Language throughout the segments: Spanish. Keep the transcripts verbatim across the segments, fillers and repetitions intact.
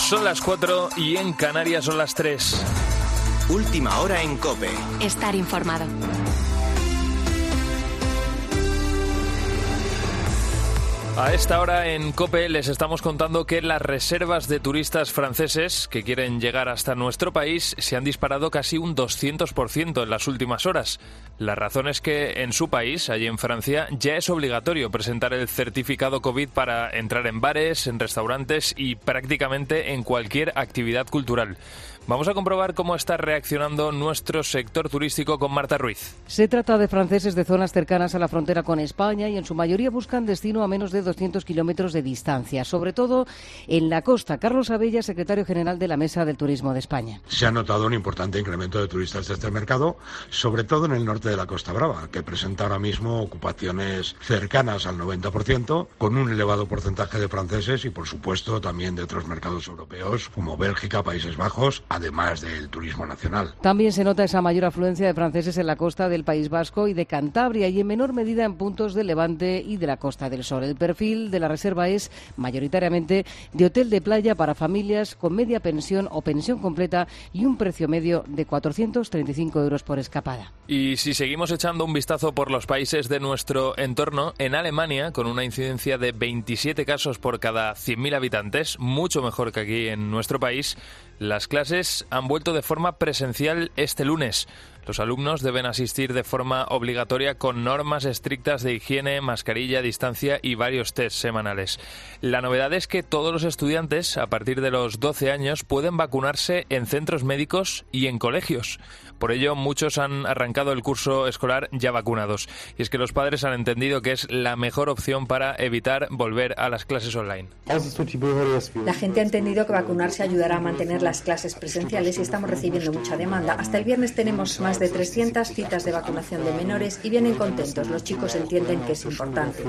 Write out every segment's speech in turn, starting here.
Son las cuatro y en Canarias son las tres. Última hora en COPE. Estar informado. A esta hora en COPE les estamos contando que las reservas de turistas franceses que quieren llegar hasta nuestro país se han disparado casi un doscientos por ciento en las últimas horas. La razón es que en su país, allí en Francia, ya es obligatorio presentar el certificado COVID para entrar en bares, en restaurantes y prácticamente en cualquier actividad cultural. Vamos a comprobar cómo está reaccionando nuestro sector turístico con Marta Ruiz. Se trata de franceses de zonas cercanas a la frontera con España y en su mayoría buscan destino a menos de doscientos kilómetros de distancia, sobre todo en la costa. Carlos Abella, secretario general de la Mesa del Turismo de España. Se ha notado un importante incremento de turistas de este mercado, sobre todo en el norte de la Costa Brava, que presenta ahora mismo ocupaciones cercanas al noventa por ciento, con un elevado porcentaje de franceses y, por supuesto, también de otros mercados europeos, como Bélgica, Países Bajos, además del turismo nacional. También se nota esa mayor afluencia de franceses en la costa del País Vasco y de Cantabria y en menor medida en puntos de Levante y de la Costa del Sol. El perfil de la reserva es mayoritariamente de hotel de playa para familias con media pensión o pensión completa y un precio medio de cuatrocientos treinta y cinco euros por escapada. Y si seguimos echando un vistazo por los países de nuestro entorno, en Alemania, con una incidencia de veintisiete casos por cada cien mil habitantes, mucho mejor que aquí en nuestro país, las clases han vuelto de forma presencial este lunes. Los alumnos deben asistir de forma obligatoria con normas estrictas de higiene, mascarilla, distancia y varios test semanales. La novedad es que todos los estudiantes, a partir de los doce años, pueden vacunarse en centros médicos y en colegios. Por ello, muchos han arrancado el curso escolar ya vacunados. Y es que los padres han entendido que es la mejor opción para evitar volver a las clases online. La gente ha entendido que vacunarse ayudará a mantener las clases presenciales y estamos recibiendo mucha demanda. Hasta el viernes tenemos más de trescientas citas de vacunación de menores y vienen contentos. Los chicos entienden que es importante.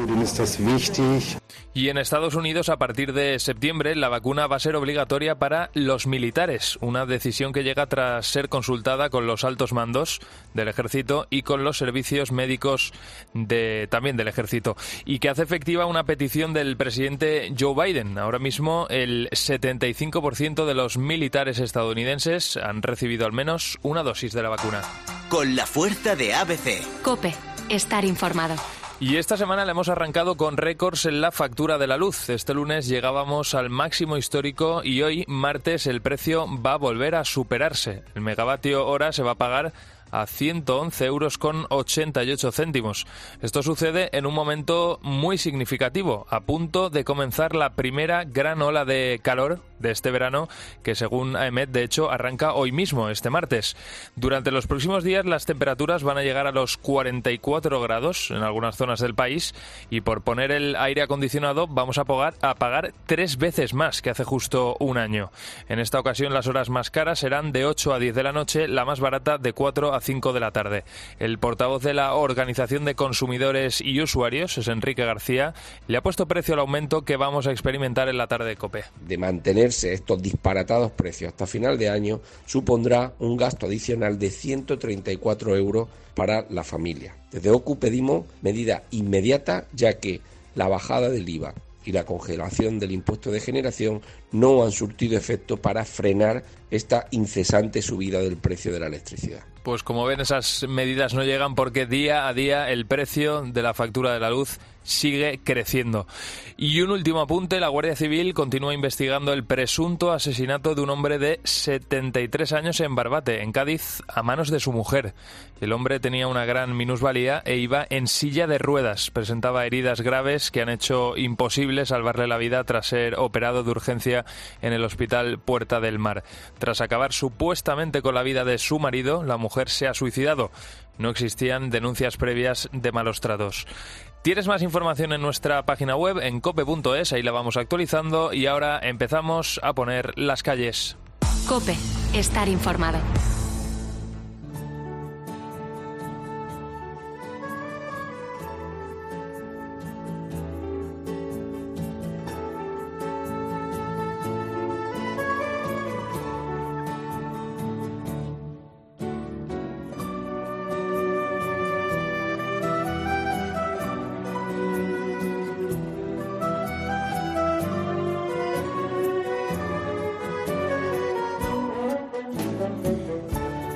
Y en Estados Unidos, a partir de septiembre, la vacuna va a ser obligatoria para los militares. Una decisión que llega tras ser consultada con los altos mandos del ejército y con los servicios médicos de, también del ejército, y que hace efectiva una petición del presidente Joe Biden. Ahora mismo el setenta y cinco por ciento de los militares estadounidenses han recibido al menos una dosis de la vacuna. Con la fuerza de A B C. COPE. Estar informado. Y esta semana le hemos arrancado con récords en la factura de la luz. Este lunes llegábamos al máximo histórico y hoy, martes, el precio va a volver a superarse. El megavatio hora se va a pagar a ciento once euros con ochenta y ocho céntimos. Esto sucede en un momento muy significativo, a punto de comenzar la primera gran ola de calor de este verano, que según A E M E T, de hecho, arranca hoy mismo, este martes. Durante los próximos días las temperaturas van a llegar a los cuarenta y cuatro grados en algunas zonas del país y por poner el aire acondicionado vamos a pagar, a pagar tres veces más que hace justo un año. En esta ocasión las horas más caras serán de ocho a diez de la noche, la más barata de cuatro a cinco de la tarde. El portavoz de la Organización de Consumidores y Usuarios, es Enrique García, le ha puesto precio al aumento que vamos a experimentar en la tarde de COPE. De mantenerse estos disparatados precios hasta final de año, supondrá un gasto adicional de ciento treinta y cuatro euros para la familia. Desde O C U pedimos medida inmediata, ya que la bajada del I V A y la congelación del impuesto de generación no han surtido efecto para frenar esta incesante subida del precio de la electricidad. Pues como ven, esas medidas no llegan porque día a día el precio de la factura de la luz sigue creciendo. Y un último apunte, la Guardia Civil continúa investigando el presunto asesinato de un hombre de setenta y tres años en Barbate, en Cádiz, a manos de su mujer. El hombre tenía una gran minusvalía e iba en silla de ruedas. Presentaba heridas graves que han hecho imposible salvarle la vida tras ser operado de urgencia en el hospital Puerta del Mar. Tras acabar supuestamente con la vida de su marido, la mujer se ha suicidado. No existían denuncias previas de malos tratos. Tienes más información en nuestra página web, en cope punto es, ahí la vamos actualizando y ahora empezamos a poner las calles. COPE. Estar informado.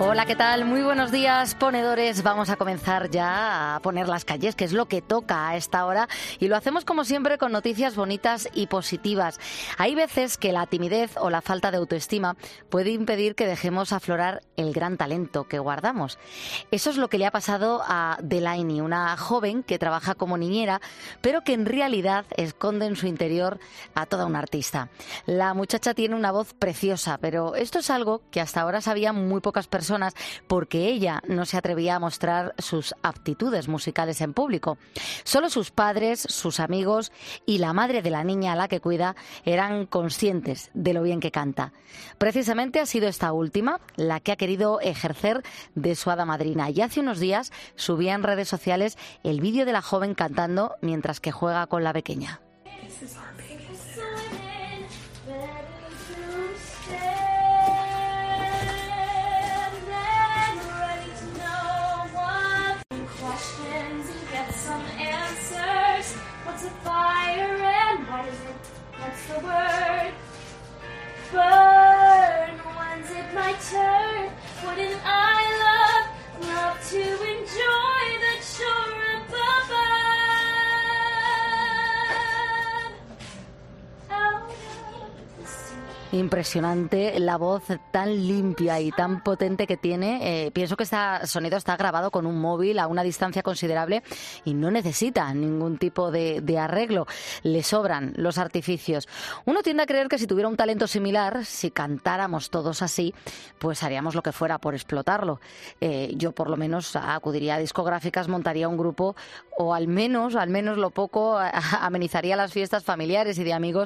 Hola, ¿qué tal? Muy buenos días, ponedores. Vamos a comenzar ya a poner las calles, que es lo que toca a esta hora, y lo hacemos como siempre con noticias bonitas y positivas. Hay veces que la timidez o la falta de autoestima puede impedir que dejemos aflorar el gran talento que guardamos. Eso es lo que le ha pasado a Delaney, una joven que trabaja como niñera, pero que en realidad esconde en su interior a toda una artista. La muchacha tiene una voz preciosa, pero esto es algo que hasta ahora sabían muy pocas personas, porque ella no se atrevía a mostrar sus aptitudes musicales en público. Solo sus padres, sus amigos y la madre de la niña a la que cuida eran conscientes de lo bien que canta. Precisamente ha sido esta última la que ha querido ejercer de su hada madrina, y hace unos días subía en redes sociales el vídeo de la joven cantando mientras que juega con la pequeña. Impresionante la voz tan limpia y tan potente que tiene. Eh, pienso que este sonido está grabado con un móvil a una distancia considerable y no necesita ningún tipo de, de arreglo. Le sobran los artificios. Uno tiende a creer que si tuviera un talento similar, si cantáramos todos así, pues haríamos lo que fuera por explotarlo. Eh, yo por lo menos acudiría a discográficas, montaría un grupo o al menos, al menos lo poco, amenizaría las fiestas familiares y de amigos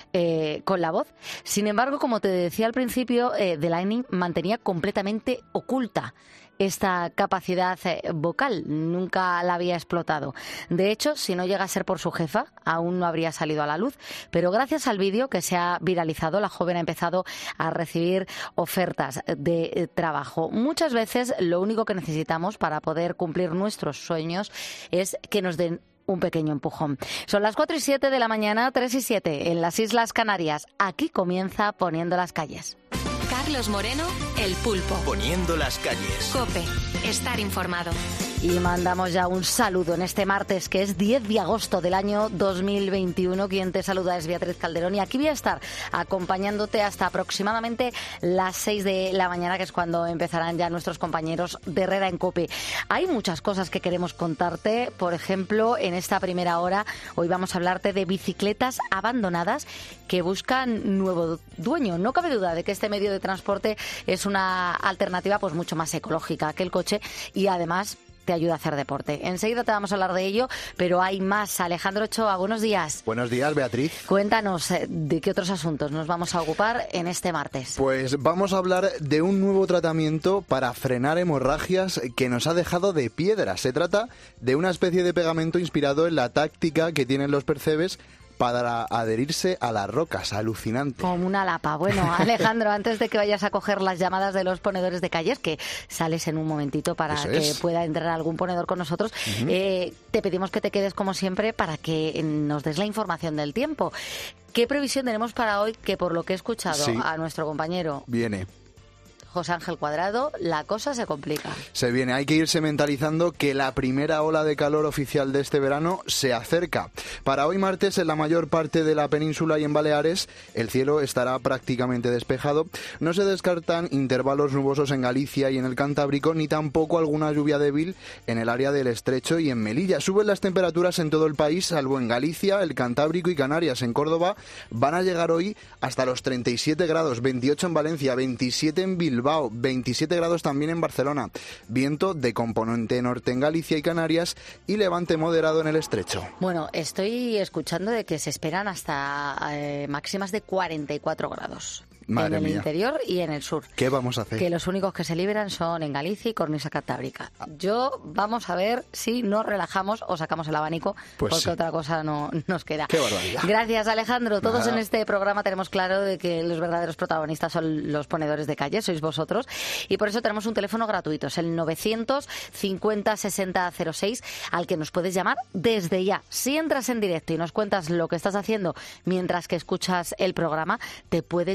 Eh, con la voz. Sin embargo, como te decía al principio, eh, Delaney mantenía completamente oculta esta capacidad eh, vocal. Nunca la había explotado. De hecho, si no llega a ser por su jefa, aún no habría salido a la luz. Pero gracias al vídeo que se ha viralizado, la joven ha empezado a recibir ofertas de eh, trabajo. Muchas veces lo único que necesitamos para poder cumplir nuestros sueños es que nos den un pequeño empujón. Son las cuatro y siete de la mañana, tres y siete en las Islas Canarias. Aquí comienza Poniendo las calles. Carlos Moreno, El Pulpo. Poniendo las calles. COPE. Estar informado. Y mandamos ya un saludo en este martes, que es diez de agosto del año dos mil veintiuno. Quien te saluda es Beatriz Calderón y aquí voy a estar acompañándote hasta aproximadamente las seis de la mañana, que es cuando empezarán ya nuestros compañeros de Herrera en COPE. Hay muchas cosas que queremos contarte. Por ejemplo, en esta primera hora, hoy vamos a hablarte de bicicletas abandonadas que buscan nuevo dueño. No cabe duda de que este medio de transporte es una alternativa pues mucho más ecológica que el coche y además te ayuda a hacer deporte. Enseguida te vamos a hablar de ello, pero hay más. Alejandro Ochoa, buenos días. Buenos días, Beatriz. Cuéntanos de qué otros asuntos nos vamos a ocupar en este martes. Pues vamos a hablar de un nuevo tratamiento para frenar hemorragias que nos ha dejado de piedra. Se trata de una especie de pegamento inspirado en la táctica que tienen los percebes para adherirse a las rocas. Alucinante. Como una lapa. Bueno, Alejandro, antes de que vayas a coger las llamadas de los ponedores de calles, que sales en un momentito para Eso que es. pueda entrar algún ponedor con nosotros, uh-huh. eh, te pedimos que te quedes como siempre para que nos des la información del tiempo. ¿Qué previsión tenemos para hoy? Que por lo que he escuchado sí. a nuestro compañero Viene. José Ángel Cuadrado, la cosa se complica. Se viene, hay que irse mentalizando que la primera ola de calor oficial de este verano se acerca. Para hoy martes, en la mayor parte de la península y en Baleares, el cielo estará prácticamente despejado. No se descartan intervalos nubosos en Galicia y en el Cantábrico, ni tampoco alguna lluvia débil en el área del Estrecho y en Melilla. Suben las temperaturas en todo el país, salvo en Galicia, el Cantábrico y Canarias. En Córdoba van a llegar hoy hasta los treinta y siete grados, veintiocho en Valencia, veintisiete en Bilbao, veintisiete grados también en Barcelona. Viento de componente norte en Galicia y Canarias y levante moderado en el Estrecho. Bueno, estoy escuchando de que se esperan hasta eh, máximas de cuarenta y cuatro grados. Madre en el mía. interior y en el sur. ¿Qué vamos a hacer? Que los únicos que se liberan son en Galicia y cornisa cantábrica. Yo vamos a ver si nos relajamos o sacamos el abanico, pues porque sí. otra cosa no nos queda. Qué barbaridad. Gracias, Alejandro. Todos Nada. en este programa tenemos claro de que los verdaderos protagonistas son los ponedores de calle, sois vosotros, y por eso tenemos un teléfono gratuito, es el novecientos cincuenta sesenta cero seis, al que nos puedes llamar desde ya. Si entras en directo y nos cuentas lo que estás haciendo mientras que escuchas el programa, te puedes llevar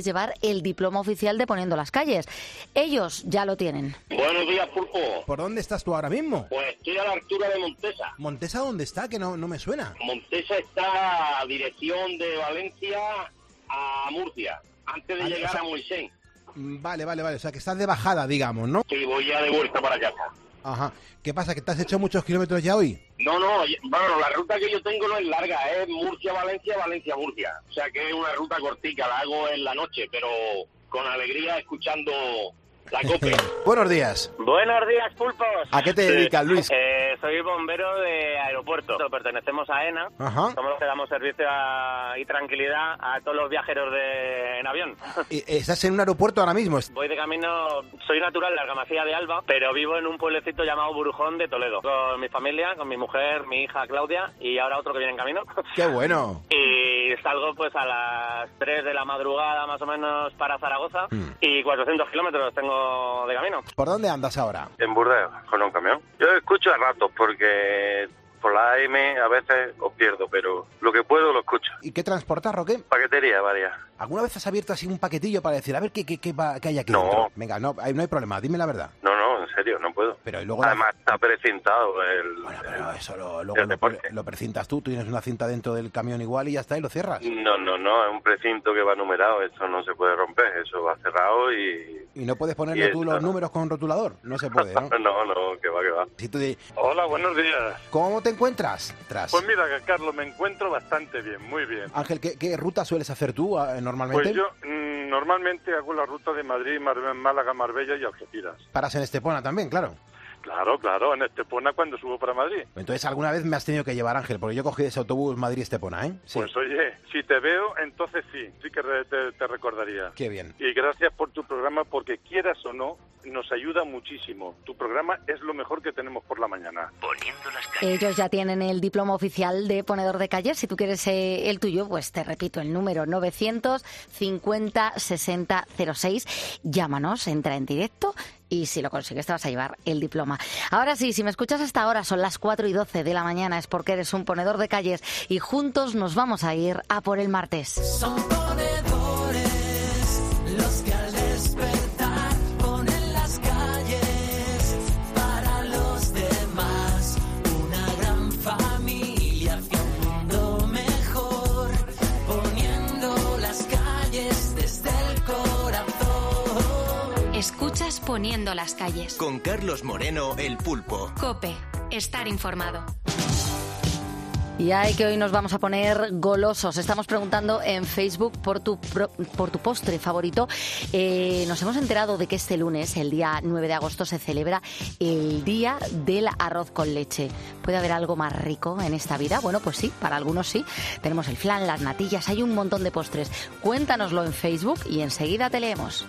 el diploma oficial de Poniendo las Calles. Ellos ya lo tienen. Buenos días, Pulpo. ¿Por dónde estás tú ahora mismo? Pues estoy a la altura de Montesa. ¿Montesa dónde está? Que no, no me suena. Montesa está a dirección de Valencia a Murcia, antes de Vale, llegar o sea, a Moisén. Vale, vale, vale. O sea, que estás de bajada, digamos, ¿no? Sí, voy ya de vuelta para casa. Ajá. ¿Qué pasa? ¿Que te has hecho muchos kilómetros ya hoy? No, no, bueno, la ruta que yo tengo no es larga, es Murcia-Valencia, Valencia-Murcia. O sea que es una ruta cortica, la hago en la noche, pero con alegría escuchando la COPE. Buenos días. Buenos días, Pulpos. ¿A qué te dedicas, Luis? Eh, soy bombero de aeropuerto. Pertenecemos a ENA. Ajá. Somos los que damos servicio a, y tranquilidad a todos los viajeros de, en avión. ¿Estás en un aeropuerto ahora mismo? Voy de camino, soy natural de Argamasilla de Alba, pero vivo en un pueblecito llamado Burujón de Toledo. Con mi familia, con mi mujer, mi hija Claudia y ahora otro que viene en camino. ¡Qué bueno! Y salgo pues a las tres de la madrugada más o menos para Zaragoza mm. y cuatrocientos kilómetros tengo de camino. ¿Por dónde andas ahora? En Burdeos, con un camión. Yo escucho a ratos porque por la A M a veces os pierdo, pero lo que puedo lo escucho. ¿Y qué transportas, Roque? Paquetería, varias. ¿Alguna vez has abierto así un paquetillo para decir, a ver qué, qué, qué, va, qué hay aquí no. dentro? Venga, no, no hay problema, dime la verdad. No, no, en serio, no puedo. Pero y luego Además la... está precintado el... Bueno, pero eso lo, luego lo, lo precintas tú, tú tienes una cinta dentro del camión igual y ya está, y lo cierras. No, no, no, es un precinto que va numerado, eso no se puede romper, eso va cerrado y... ¿Y no puedes ponerle tú los números con rotulador? No se puede, ¿no? no, no, que va, que va. Si tú de... Hola, buenos días. ¿Cómo te encuentras? Tras... Pues mira, Carlos, me encuentro bastante bien, muy bien. Ángel, ¿qué, qué ruta sueles hacer tú normalmente? Pues yo mmm, normalmente hago la ruta de Madrid, Mar Málaga, Marbella y Algeciras. ¿Paras en Estepona también, claro? Claro, claro, en Estepona cuando subo para Madrid. Entonces alguna vez me has tenido que llevar, Ángel, porque yo cogí ese autobús Madrid-Estepona, ¿eh? Sí. Pues oye, si te veo, entonces sí, sí que te, te recordaría. Qué bien. Y gracias por tu programa, porque quieras o no, nos ayuda muchísimo. Tu programa es lo mejor que tenemos por la mañana. Poniendo las calles. Ellos ya tienen el diploma oficial de ponedor de calles. Si tú quieres eh, el tuyo, pues te repito el número novecientos cincuenta sesenta cero seis. Llámanos, entra en directo y si lo consigues te vas a llevar el diploma. Ahora sí, si me escuchas hasta ahora, son las cuatro y doce de la mañana, es porque eres un ponedor de calles y juntos nos vamos a ir a por el martes. Son ponedores los que al despertar ponen las calles para los demás. Una gran familia hacia un mundo mejor, poniendo las calles desde el corazón. Escuchas Poniendo las Calles. Con Carlos Moreno, el Pulpo. COPE. Estar informado. Y hay que hoy nos vamos a poner golosos. Estamos preguntando en Facebook por tu por tu postre favorito. Eh, nos hemos enterado de que este lunes, el día nueve de agosto, se celebra el Día del Arroz con Leche. ¿Puede haber algo más rico en esta vida? Bueno, pues sí, para algunos sí. Tenemos el flan, las natillas, hay un montón de postres. Cuéntanoslo en Facebook y enseguida te leemos.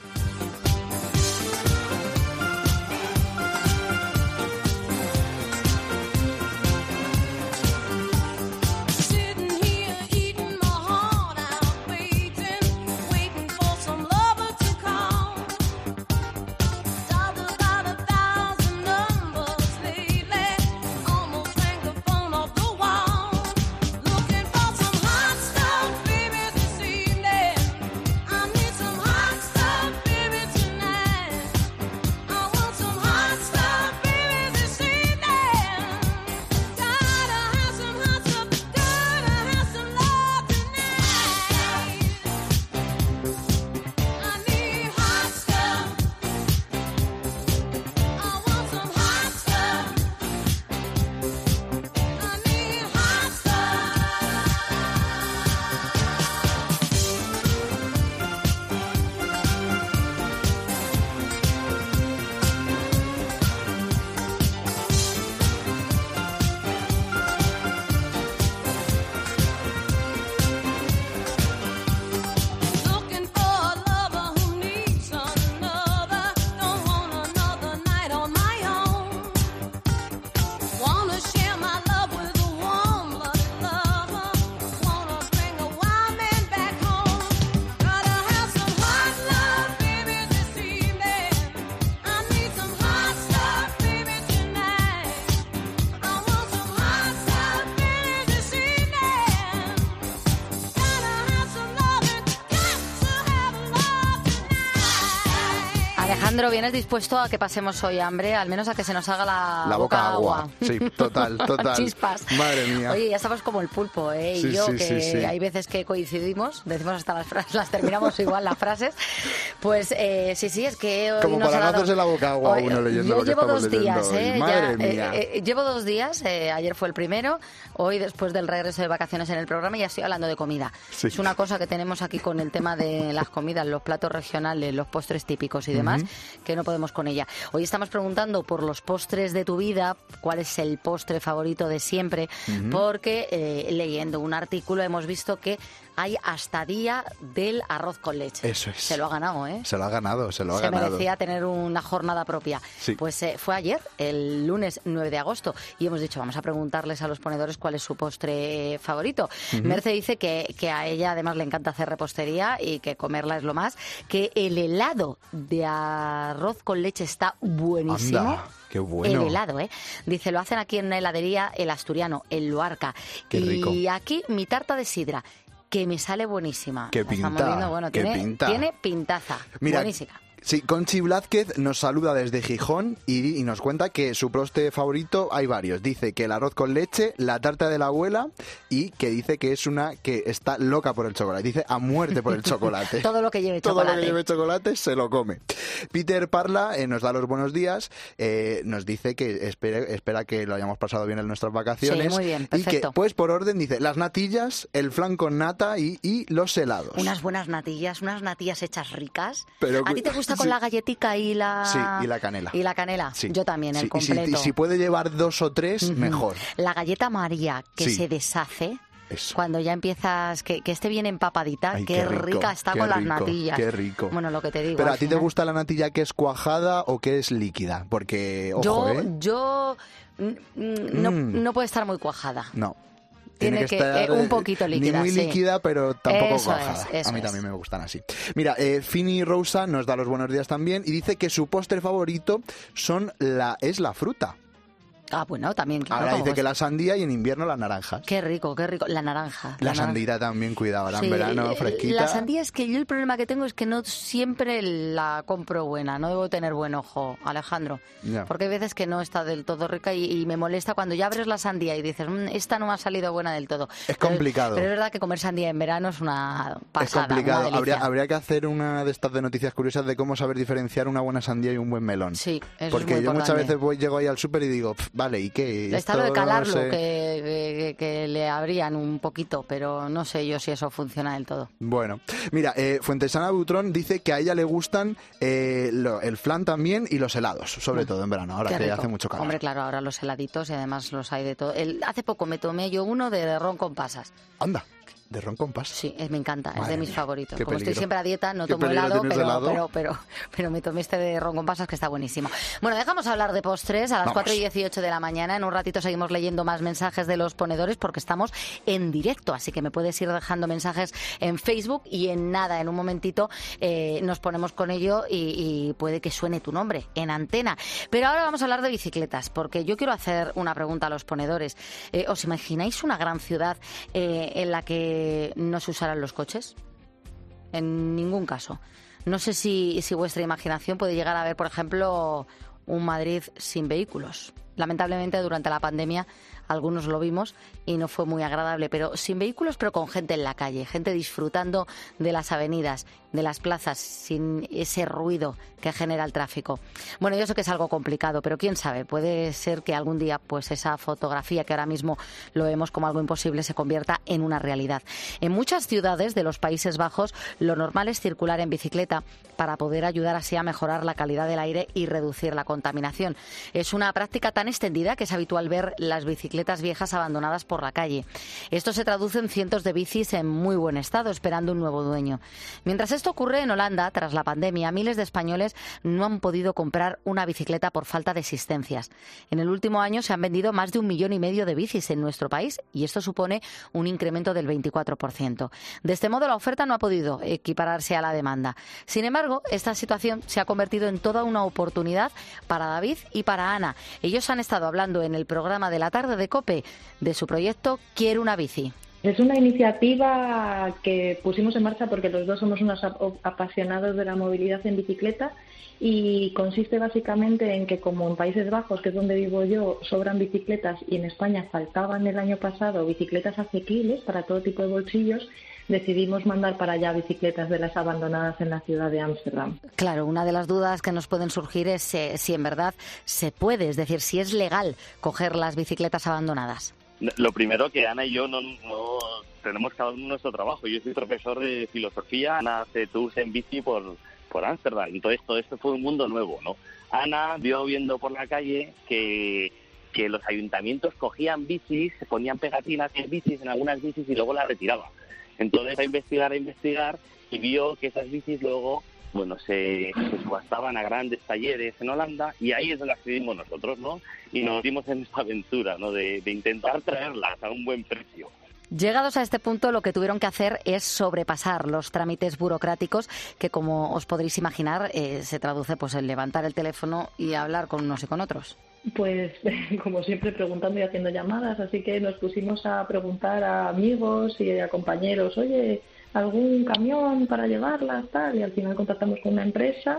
Alejandro, ¿vienes dispuesto a que pasemos hoy hambre? Al menos a que se nos haga la, La boca agua. Sí, total, total. Chispas. Madre mía. Oye, ya estamos como el pulpo, ¿eh? Y Sí, yo, sí, que sí, sí. hay veces que coincidimos, decimos hasta las frases, las terminamos igual las frases. Pues eh, sí, sí, es que hoy Como nos para ha no dado... hacerse la boca agua Hoy- uno leyendo Yo lo que llevo estamos dos leyendo días, hoy. ¿eh? Madre Ya, mía. eh, eh, llevo dos días, eh, ayer fue el primero, hoy después del regreso de vacaciones en el programa ya estoy hablando de comida. Sí. Es una cosa que tenemos aquí con el tema de las comidas, los platos regionales, los postres típicos y demás, Ujú. que no podemos con ella. Hoy estamos preguntando por los postres de tu vida, cuál es el postre favorito de siempre, Ujú. porque eh, leyendo un artículo hemos visto que hay hasta día del arroz con leche. Eso es. Se lo ha ganado, ¿eh? Se lo ha ganado, se lo ha Se ganado. merecía tener una jornada propia. Sí. Pues eh, fue ayer, el lunes nueve de agosto, y hemos dicho, vamos a preguntarles a los ponedores cuál es su postre favorito. Ujú. Merce dice que, que a ella además le encanta hacer repostería y que comerla es lo más, que el helado de arroz con leche está buenísimo. Anda, qué bueno. El helado, ¿eh? Dice, lo hacen aquí en una heladería El Asturiano, en Luarca. Qué rico. Y aquí mi tarta de sidra, que me sale buenísima. Qué La estamos pinta, viendo, bueno, qué tiene, pinta. tiene pintaza. Mira, Buenísima. Sí, Conchi Blázquez nos saluda desde Gijón y, y nos cuenta que su postre favorito hay varios. Dice que el arroz con leche, la tarta de la abuela y que dice que es una que está loca por el chocolate. Dice a muerte por el chocolate. Todo lo que lleve Todo chocolate. lo que lleve chocolate se lo come. Peter Parla eh, nos da los buenos días, eh, nos dice que espere- espera que lo hayamos pasado bien en nuestras vacaciones. Sí, muy bien, y que, perfecto. pues por orden, dice las natillas, el flan con nata y, y los helados. Unas buenas natillas, unas natillas hechas ricas. Pero ¿A ti te gusta con sí. la galletica y la... Sí, y la canela. Y la canela. Sí. Yo también, Sí, el y si- completo. Y si, puede llevar dos o tres, Ujú. mejor. La galleta María, que Sí. se deshace... Eso. Cuando ya empiezas, que, que esté bien empapadita, Ay, qué, qué rico, rica está qué con las rico, natillas. qué rico. Bueno, lo que te digo. Pero al a ti te final. gusta la natilla que es cuajada o que es líquida, porque ojo, Yo, ¿eh? yo mm, mm, no, Mm. no puede estar muy cuajada. No. Tiene que- eh, un poquito líquida, Ni muy sí. líquida, pero tampoco Eso cuajada. es, eso a mí es. también me gustan así. Mira, eh, Fini Rosa nos da los buenos días también y dice que su postre favorito son la es la fruta. Ah, bueno, también. Claro, Ahora como dice que pues- la sandía y en invierno las naranjas. Qué rico, qué rico. La naranja. La naranja. sandía también, cuidado, ahora en Sí, verano eh, fresquita. La sandía es que yo el problema que tengo es que no siempre la compro buena, no debo tener buen ojo, Alejandro. Ya. Porque hay veces que no está del todo rica y, y me molesta cuando ya abres la sandía y dices, "Mm, esta no me ha salido buena del todo". Es Pero- complicado. Pero, es verdad que comer sandía en verano es una pasada. Es complicado. una delicia. Habría, habría que hacer una de estas de noticias curiosas de cómo saber diferenciar una buena sandía y un buen melón. Sí, eso Porque es muy yo muchas importante. veces voy, llego ahí al súper y digo, "Pf, vale, ¿y qué? Está Esto lo de no calarlo, sé". que, que- que le abrían un poquito, pero no sé yo si eso funciona del todo. Bueno, mira, eh, Fuentesana Butrón dice que a ella le gustan eh, lo- el flan también y los helados, sobre todo en verano, ahora Qué que rico. hace mucho calor. Hombre, claro, ahora los heladitos y además los hay de todo. El, hace poco me tomé yo uno de ron con pasas. Anda, de ron con pasas. Sí, es- me encanta, es Madre de mis mía, favoritos. qué Como estoy peligro. siempre a dieta, no Qué tomo peligro helado, tienes pero, helado. pero, pero, pero me tomé este de ron con pasas que está buenísimo. Bueno, dejamos hablar de postres a las Vamos. cuatro y dieciocho de la mañana. En un ratito seguimos leyendo más mensajes de los ponedores porque estamos en directo, así que me puedes ir dejando mensajes en Facebook y en nada, en un momentito eh, nos ponemos con ello y, y puede que suene tu nombre en antena. Pero ahora vamos a hablar de bicicletas, porque yo quiero hacer una pregunta a los ponedores. Eh, ¿Os imagináis una gran ciudad eh, en la que no se usarán los coches? En ningún caso. No sé si, si vuestra imaginación puede llegar a ver, por ejemplo, un Madrid sin vehículos. Lamentablemente, durante la pandemia, algunos lo vimos y no fue muy agradable, pero sin vehículos, pero con gente en la calle, gente disfrutando de las avenidas, de las plazas, sin ese ruido que genera el tráfico. Bueno, yo sé que es algo complicado, pero quién sabe, puede ser que algún día pues esa fotografía que ahora mismo lo vemos como algo imposible se convierta en una realidad. En muchas ciudades de los Países Bajos, lo normal es circular en bicicleta para poder ayudar así a mejorar la calidad del aire y reducir la contaminación. Es una práctica tan extendida que es habitual ver las bicicletas viejas abandonadas por la calle. Esto se traduce en cientos de bicis en muy buen estado, esperando un nuevo dueño. Mientras esto ocurre en Holanda, tras la pandemia, miles de españoles no han podido comprar una bicicleta por falta de existencias. En el último año se han vendido más de un millón y medio de bicis en nuestro país y esto supone un incremento del veinticuatro por ciento. De este modo, la oferta no ha podido equipararse a la demanda. Sin embargo, esta situación se ha convertido en toda una oportunidad para David y para Ana. Ellos han estado hablando en el programa de la tarde de COPE de su proyecto Quiero una bici. Es una iniciativa que pusimos en marcha porque los dos somos unos apasionados de la movilidad en bicicleta y consiste básicamente en que, como en Países Bajos, que es donde vivo yo, sobran bicicletas y en España faltaban el año pasado bicicletas asequibles para todo tipo de bolsillos, decidimos mandar para allá bicicletas de las abandonadas en la ciudad de Ámsterdam. Claro, una de las dudas que nos pueden surgir es eh, si en verdad se puede, es decir, si es legal coger las bicicletas abandonadas. Lo primero, que Ana y yo no, no tenemos cada uno nuestro trabajo. Yo soy profesor de filosofía, Ana hace tours en bici por por Ámsterdam. Entonces todo esto fue un mundo nuevo, ¿no? Ana vio viendo por la calle que, que los ayuntamientos cogían bicis, se ponían pegatinas en bicis, en algunas bicis, y luego las retiraban. Entonces a investigar, a investigar, y vio que esas bicis luego, bueno, se, se subastaban a grandes talleres en Holanda, y ahí es donde accedimos nosotros, ¿no? Y nos dimos en esta aventura, ¿no? De, de intentar traerlas a un buen precio. Llegados a este punto, lo que tuvieron que hacer es sobrepasar los trámites burocráticos que, como os podréis imaginar, eh, se traduce pues en levantar el teléfono y hablar con unos y con otros. Pues, como siempre, preguntando y haciendo llamadas, así que nos pusimos a preguntar a amigos y a compañeros, oye, ¿algún camión para llevarlas, tal? Y al final contactamos con una empresa.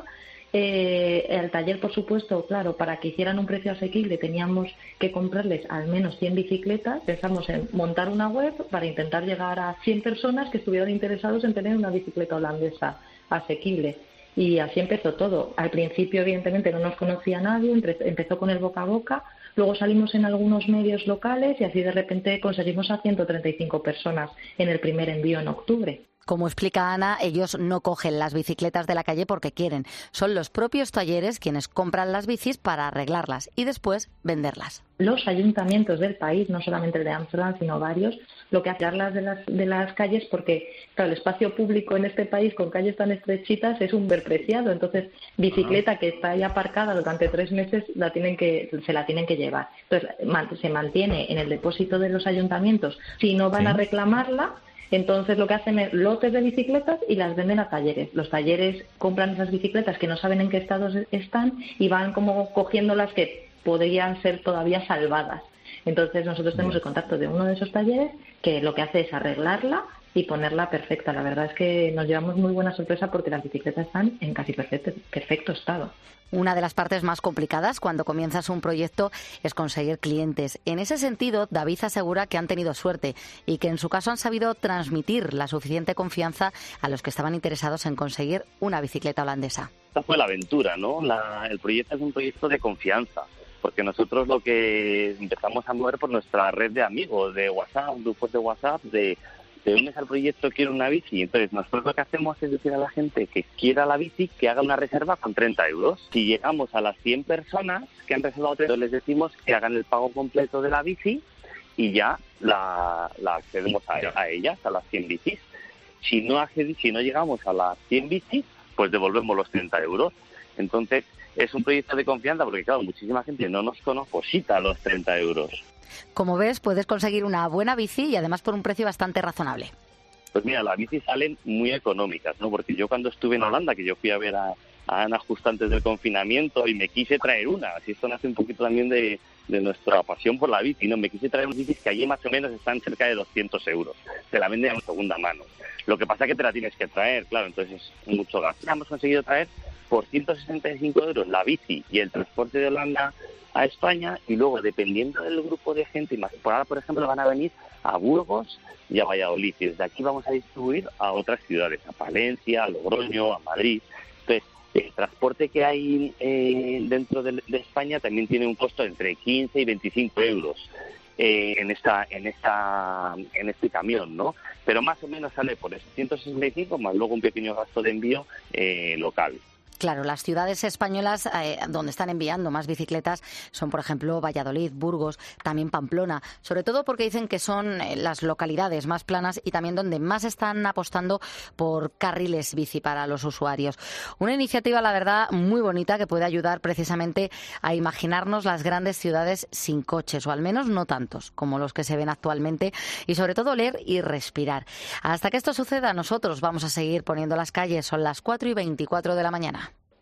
Eh, el taller, por supuesto, claro, para que hicieran un precio asequible teníamos que comprarles al menos cien bicicletas. Pensamos en montar una web para intentar llegar a cien personas que estuvieran interesados en tener una bicicleta holandesa asequible. Y así empezó todo. Al principio, evidentemente, no nos conocía nadie, empezó con el boca a boca, luego salimos en algunos medios locales y así de repente conseguimos a ciento treinta y cinco personas en el primer envío en octubre. Como explica Ana, ellos no cogen las bicicletas de la calle porque quieren. Son los propios talleres quienes compran las bicis para arreglarlas y después venderlas. Los ayuntamientos del país, no solamente el de Ámsterdam, sino varios, lo que hacen las de las de las calles, porque claro, el espacio público en este país con calles tan estrechitas es un verpreciado. Entonces, bicicleta que está ahí aparcada durante tres meses la tienen que se la tienen que llevar. Entonces, se mantiene en el depósito de los ayuntamientos. Si no van ¿Sí? a reclamarla, entonces lo que hacen es lotes de bicicletas y las venden a talleres. Los talleres compran esas bicicletas que no saben en qué estado están y van como cogiendo las que podrían ser todavía salvadas. Entonces nosotros tenemos el contacto de uno de esos talleres que lo que hace es arreglarla y ponerla perfecta. La verdad es que nos llevamos muy buena sorpresa porque las bicicletas están en casi perfecto, perfecto estado. Una de las partes más complicadas cuando comienzas un proyecto es conseguir clientes. En ese sentido, David asegura que han tenido suerte y que en su caso han sabido transmitir la suficiente confianza a los que estaban interesados en conseguir una bicicleta holandesa. Esta fue la aventura, ¿no? La, el proyecto es un proyecto de confianza, porque nosotros lo que empezamos a mover por nuestra red de amigos, de WhatsApp, grupos de WhatsApp, de... te unes al proyecto, quiero una bici. Entonces nosotros lo que hacemos es decir a la gente que quiera la bici que haga una reserva con treinta euros. Si llegamos a las cien personas que han reservado treinta, les decimos que hagan el pago completo de la bici y ya la, la accedemos a, a ellas, a las cien bicis. Si no, acced, si no llegamos a las cien bicis, pues devolvemos los treinta euros. Entonces es un proyecto de confianza porque, claro, muchísima gente no nos conoce, posita los treinta euros. Como ves, puedes conseguir una buena bici y además por un precio bastante razonable. Pues mira, las bicis salen muy económicas, ¿no? Porque yo cuando estuve en Holanda, que yo fui a ver a, a Ana justo antes del confinamiento y me quise traer una, así esto nace un poquito también de, de nuestra pasión por la bici, ¿no? Me quise traer unas bicis que allí más o menos están cerca de doscientos euros. Te la venden en segunda mano. Lo que pasa es que te la tienes que traer, claro, entonces es mucho gasto. Hemos conseguido traer por ciento sesenta y cinco euros la bici y el transporte de Holanda a España, y luego dependiendo del grupo de gente, por ahora por ejemplo van a venir a Burgos y a Valladolid, y desde aquí vamos a distribuir a otras ciudades, a Palencia, a Logroño, a Madrid. Entonces el transporte que hay eh, dentro de, de España también tiene un costo entre quince y veinticinco euros eh, en esta en esta en este camión, ¿no? Pero más o menos sale por esos ciento sesenta y cinco más luego un pequeño gasto de envío eh, local. Claro, las ciudades españolas eh, donde están enviando más bicicletas son, por ejemplo, Valladolid, Burgos, también Pamplona, sobre todo porque dicen que son eh, las localidades más planas y también donde más están apostando por carriles bici para los usuarios. Una iniciativa, la verdad, muy bonita que puede ayudar precisamente a imaginarnos las grandes ciudades sin coches, o al menos no tantos como los que se ven actualmente, y sobre todo leer y respirar. Hasta que esto suceda, nosotros vamos a seguir poniendo las calles. Son las cuatro y veinticuatro de la mañana.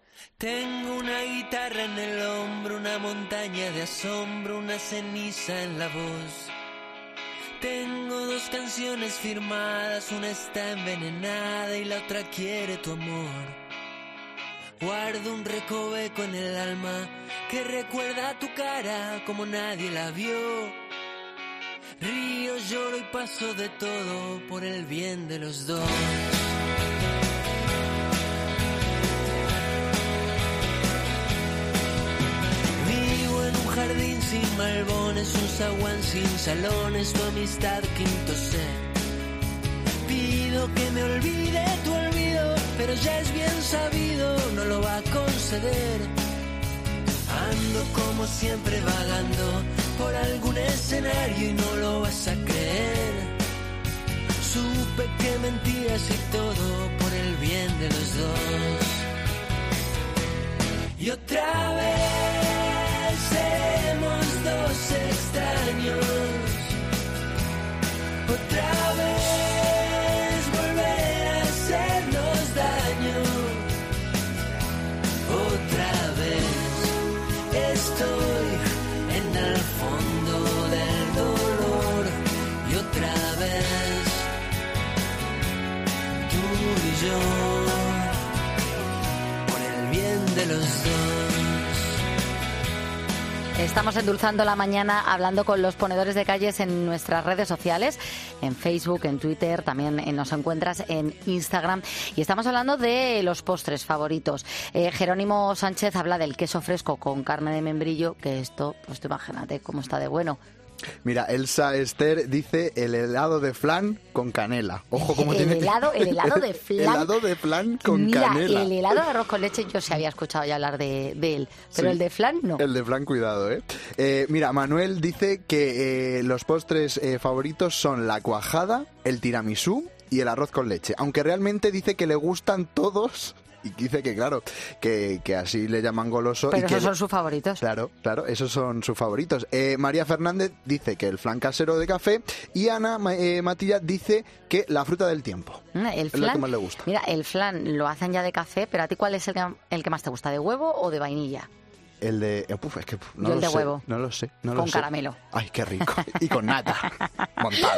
Tengo una guitarra en el hombro, una montaña de asombro, una ceniza en la voz. Tengo dos canciones firmadas, una está envenenada y la otra quiere tu amor. Guardo un recoveco en el alma que recuerda tu cara como nadie la vio. Río, lloro y paso de todo por el bien de los dos. Vivo en un jardín sin malbones, un zaguán sin salones, tu amistad quinto C. Pido que me olvide tu olvido, pero ya es bien sabido, no lo va a conceder. Ando como siempre vagando por algún escenario y no lo vas a creer. Supe que mentías y todo por el bien de los dos. Y otra vez seremos dos extraños. Otra vez volver a hacernos daño. Otra vez estoy en el fondo del dolor. Y otra vez tú y yo, por el bien de los dos. Estamos endulzando la mañana hablando con los ponedores de calles en nuestras redes sociales, en Facebook, en Twitter, también nos encuentras en Instagram. Y estamos hablando de los postres favoritos. Eh, Jerónimo Sánchez habla del queso fresco con carne de membrillo, que esto, pues tú imagínate cómo está de bueno. Mira, Elsa Esther dice el helado de flan con canela. Ojo, cómo el tiene helado, el helado de flan. El helado de flan con Mira, canela. el helado de arroz con leche yo se había escuchado ya hablar de, de él, pero Sí. el de flan no. El de flan, cuidado, ¿eh? eh mira, Manuel dice que eh, los postres eh, favoritos son la cuajada, el tiramisú y el arroz con leche. Aunque realmente dice que le gustan todos. Y dice que, claro, que, que así le llaman goloso. Pero y que esos son sus favoritos. Claro, claro, esos son sus favoritos. Eh, María Fernández dice que el flan casero de café y Ana eh, Matilla dice que la fruta del tiempo. El es flan, lo que más le gusta. Mira, el flan lo hacen ya de café, pero ¿a ti cuál es el que, el que más te gusta? ¿De huevo o de vainilla? El de... Uf, es que no Yo lo el de sé, huevo. No lo sé. No Con lo sé. caramelo. Ay, qué rico. Y con nata. Montada.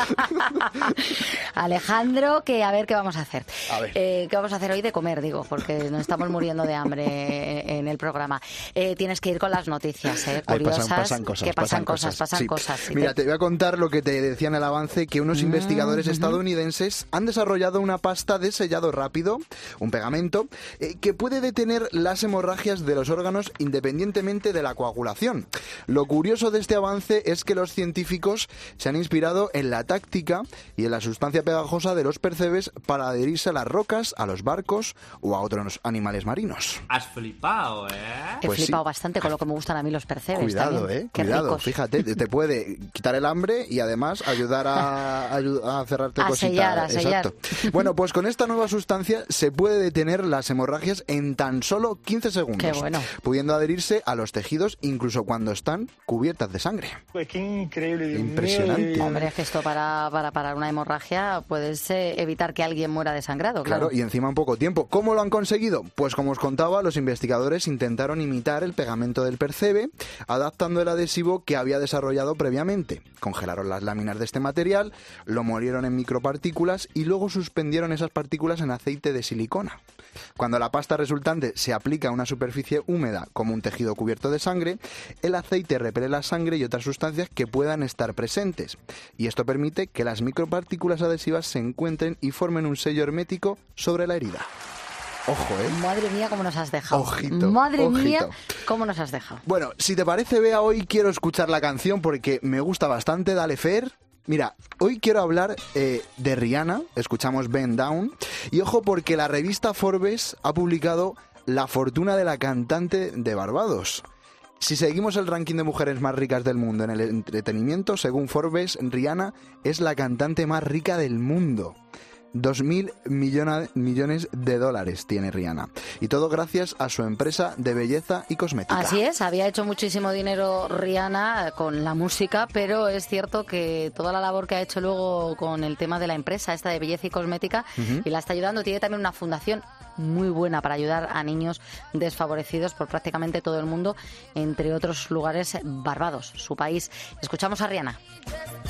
Alejandro, que a ver qué vamos a hacer. A ver. Eh, ¿Qué vamos a hacer hoy de comer? Digo, porque nos estamos muriendo de hambre en el programa. Eh, tienes que ir con las noticias, ¿eh? Ay, Curiosas. pasan, pasan cosas. Que pasan, cosas, pasan sí. cosas. Sí, Mira, te- te voy a contar lo que te decía en el avance, que unos Mm, investigadores ujú. estadounidenses han desarrollado una pasta de sellado rápido, un pegamento, eh, que puede detener las hemorragias de los órganos independientemente de la coagulación. Lo curioso de este avance es que los científicos se han inspirado en la táctica y en la sustancia pegajosa de los percebes para adherirse a las rocas, a los barcos o a otros animales marinos. Has flipado, ¿eh? He Pues sí. flipado bastante con lo que me gustan a mí los percebes. Cuidado, también. eh, Qué cuidado. ricos. Fíjate, te te puede quitar el hambre y además ayudar a, ayu- a cerrarte A cositas. sellar, a sellar. Exacto. Bueno, pues con esta nueva sustancia se puede detener las hemorragias en tan solo quince segundos. Qué bueno. Pudiendo adherirse a los tejidos incluso cuando están cubiertas de sangre. Pues qué increíble. Dios mío, Impresionante. y- Hombre, es que esto para, para parar una hemorragia puedes eh, evitar que alguien muera desangrado, claro. Claro, y encima en poco tiempo. ¿Cómo lo han conseguido? Pues como os contaba, los investigadores intentaron imitar el pegamento del percebe, adaptando el adhesivo que había desarrollado previamente. Congelaron las láminas de este material, lo molieron en micropartículas y luego suspendieron esas partículas en aceite de silicona. Cuando la pasta resultante se aplica a una superficie húmeda como un tejido cubierto de sangre, el aceite repele la sangre y otras sustancias que puedan estar presentes. Y esto permite que las micropartículas adhesivas se encuentren y formen un sello hermético sobre la herida. Ojo, ¿eh? Madre mía, cómo nos has dejado. Ojito, Madre ojito. mía, cómo nos has dejado. Bueno, si te parece, Bea, hoy quiero escuchar la canción porque me gusta bastante. Dale, Fer. Mira, hoy quiero hablar eh, de Rihanna. Escuchamos Bend Down. Y ojo, porque la revista Forbes ha publicado la fortuna de la cantante de Barbados. Si seguimos el ranking de mujeres más ricas del mundo en el entretenimiento, según Forbes, Rihanna es la cantante más rica del mundo. Dos mil millones de dólares tiene Rihanna. Y todo gracias a su empresa de belleza y cosmética. Así es, había hecho muchísimo dinero Rihanna con la música, pero es cierto que toda la labor que ha hecho luego con el tema de la empresa esta de belleza y cosmética, Ujú. y la está ayudando, tiene también una fundación muy buena para ayudar a niños desfavorecidos por prácticamente todo el mundo, entre otros lugares Barbados, su país. Escuchamos a Rihanna.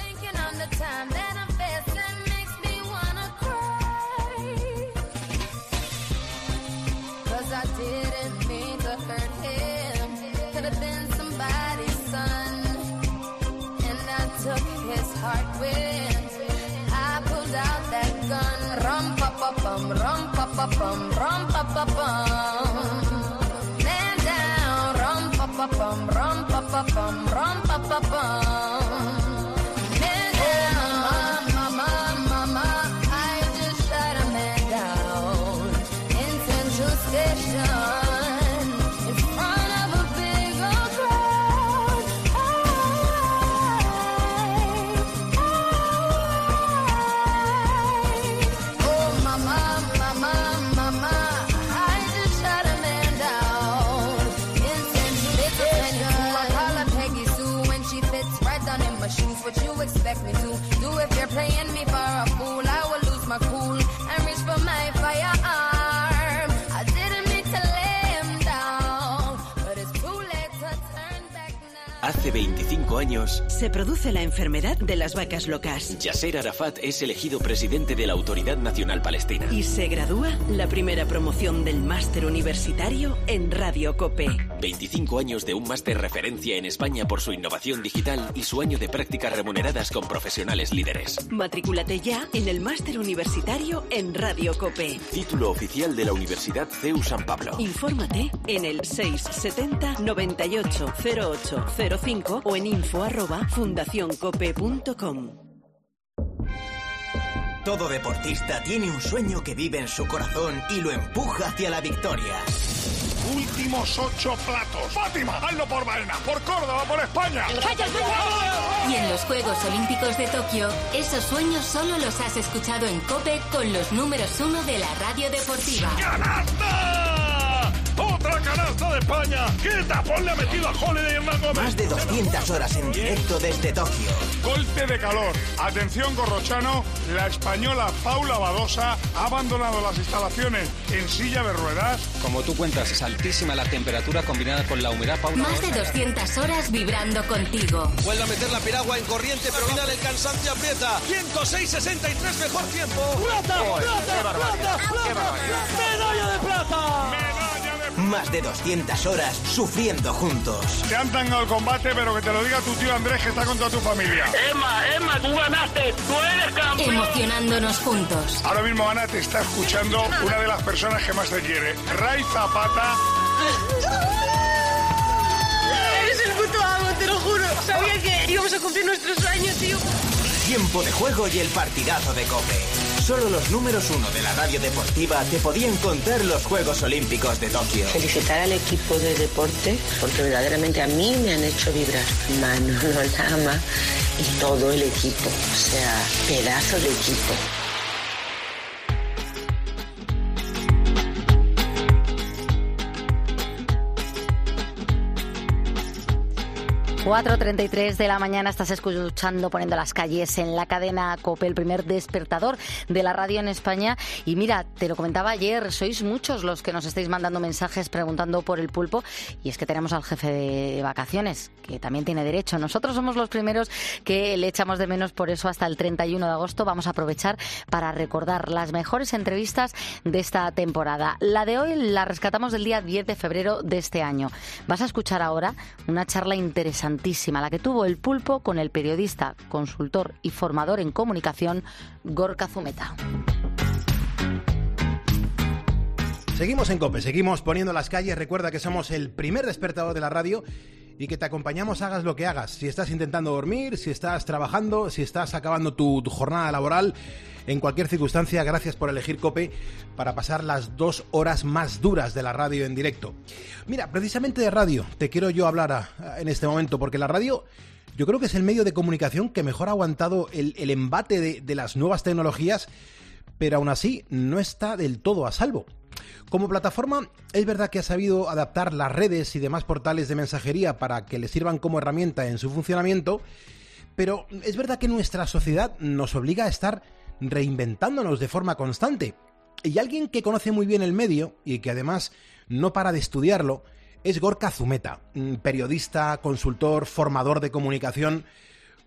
from the time that I'm facing makes me wanna cry. Cause I didn't mean to hurt him. Could have been somebody's son. And I took his heart with. I pulled out that gun. Rum pa pa bum, rum pa pa bum, rum pa pa bum. Man down, rum pa pa bum, rum pa pa bum, rum pa pa bum. Man down, mama, mama, I just shot a man down in Central Station in front of a big old crowd. I, I, oh mama, mama, mama, I just shot a man down in Central Station. I call her Peggy Sue when she fits right down in my shoes. What you expect me to do if you're playing me for a fool? I will lose my cool and reach for my firearm. I didn't mean to lay him down, but it's too late to turn back now. Hace veinticinco años, Se produce la enfermedad de las vacas locas Yasser Arafat es elegido presidente de la Autoridad Nacional Palestina. y se gradúa la primera promoción del máster universitario en Radio COPE. veinticinco años de un máster referencia en España por su innovación digital y su año de prácticas remuneradas con profesionales líderes. Matrículate ya en el máster universitario en Radio COPE. Título oficial de la Universidad C E U San Pablo. Infórmate en el seis setenta noventa y ocho cero ocho cero cinco o en info arroba fundacioncope punto com. Todo deportista tiene un sueño que vive en su corazón y lo empuja hacia la victoria. Últimos ocho platos. Fátima, hazlo por Baena, por Córdoba, por España. Y en los Juegos Olímpicos de Tokio, esos sueños solo los has escuchado en COPE con los números uno de la radio deportiva. ¡Canasta! ¡Otra canasta de España! ¡Qué tapón le ha metido a Holiday Hernán Gómez! Más de doscientas horas en directo desde Tokio. Golpe de calor. Atención, Corrochano, la española Paula Badosa ha abandonado las instalaciones en silla de ruedas. Como tú cuentas, es altísima la temperatura combinada con la humedad, Paula. Más de doscientas horas vibrando contigo. Vuelve a meter la piragua en corriente, pero final el cansancio aprieta. ciento seis sesenta y tres mejor tiempo. ¡Plata! ¡Plata! ¡Plata! ¡Plata! ¡Medalla de plata! Más de doscientas horas sufriendo juntos. Te han tangado el combate, pero que te lo diga tu tío Andrés, que está con toda tu familia. Emma, Emma, tú ganaste, tú eres campeón. Emocionándonos juntos. Ahora mismo Ana te está escuchando una de las personas que más te quiere. Ray Zapata. Eres el puto amo, te lo juro. Sabía que íbamos a cumplir nuestros sueños, tío. Tiempo de juego y el partidazo de COPE. Solo los números uno de la radio deportiva te podían contar los Juegos Olímpicos de Tokio. Felicitar al equipo de deporte, porque verdaderamente a mí me han hecho vibrar. Manolo Lama y todo el equipo. O sea, pedazo de equipo. cuatro treinta y tres de la mañana, estás escuchando Poniendo las Calles en la cadena COPE, el primer despertador de la radio en España. Y mira, te lo comentaba ayer, sois muchos los que nos estáis mandando mensajes preguntando por el pulpo, y es que tenemos al jefe de vacaciones, que también tiene derecho. Nosotros somos los primeros que le echamos de menos, por eso hasta el treinta y uno de agosto vamos a aprovechar para recordar las mejores entrevistas de esta temporada. La de hoy la rescatamos del día diez de febrero de este año. Vas a escuchar ahora una charla interesante, la que tuvo el pulpo con el periodista, consultor y formador en comunicación Gorka Zumeta. Seguimos en COPE, seguimos poniendo las calles. Recuerda que somos el primer despertador de la radio y que te acompañamos hagas lo que hagas. Si estás intentando dormir, si estás trabajando, si estás acabando tu, tu jornada laboral, en cualquier circunstancia, gracias por elegir COPE para pasar las dos horas más duras de la radio en directo. Mira, precisamente de radio te quiero yo hablar a, a, en este momento, porque la radio yo creo que es el medio de comunicación que mejor ha aguantado el, el embate de, de las nuevas tecnologías, pero aún así no está del todo a salvo. Como plataforma, es verdad que ha sabido adaptar las redes y demás portales de mensajería para que le sirvan como herramienta en su funcionamiento, pero es verdad que nuestra sociedad nos obliga a estar reinventándonos de forma constante. Y alguien que conoce muy bien el medio y que además no para de estudiarlo es Gorka Zumeta, periodista, consultor, formador de comunicación.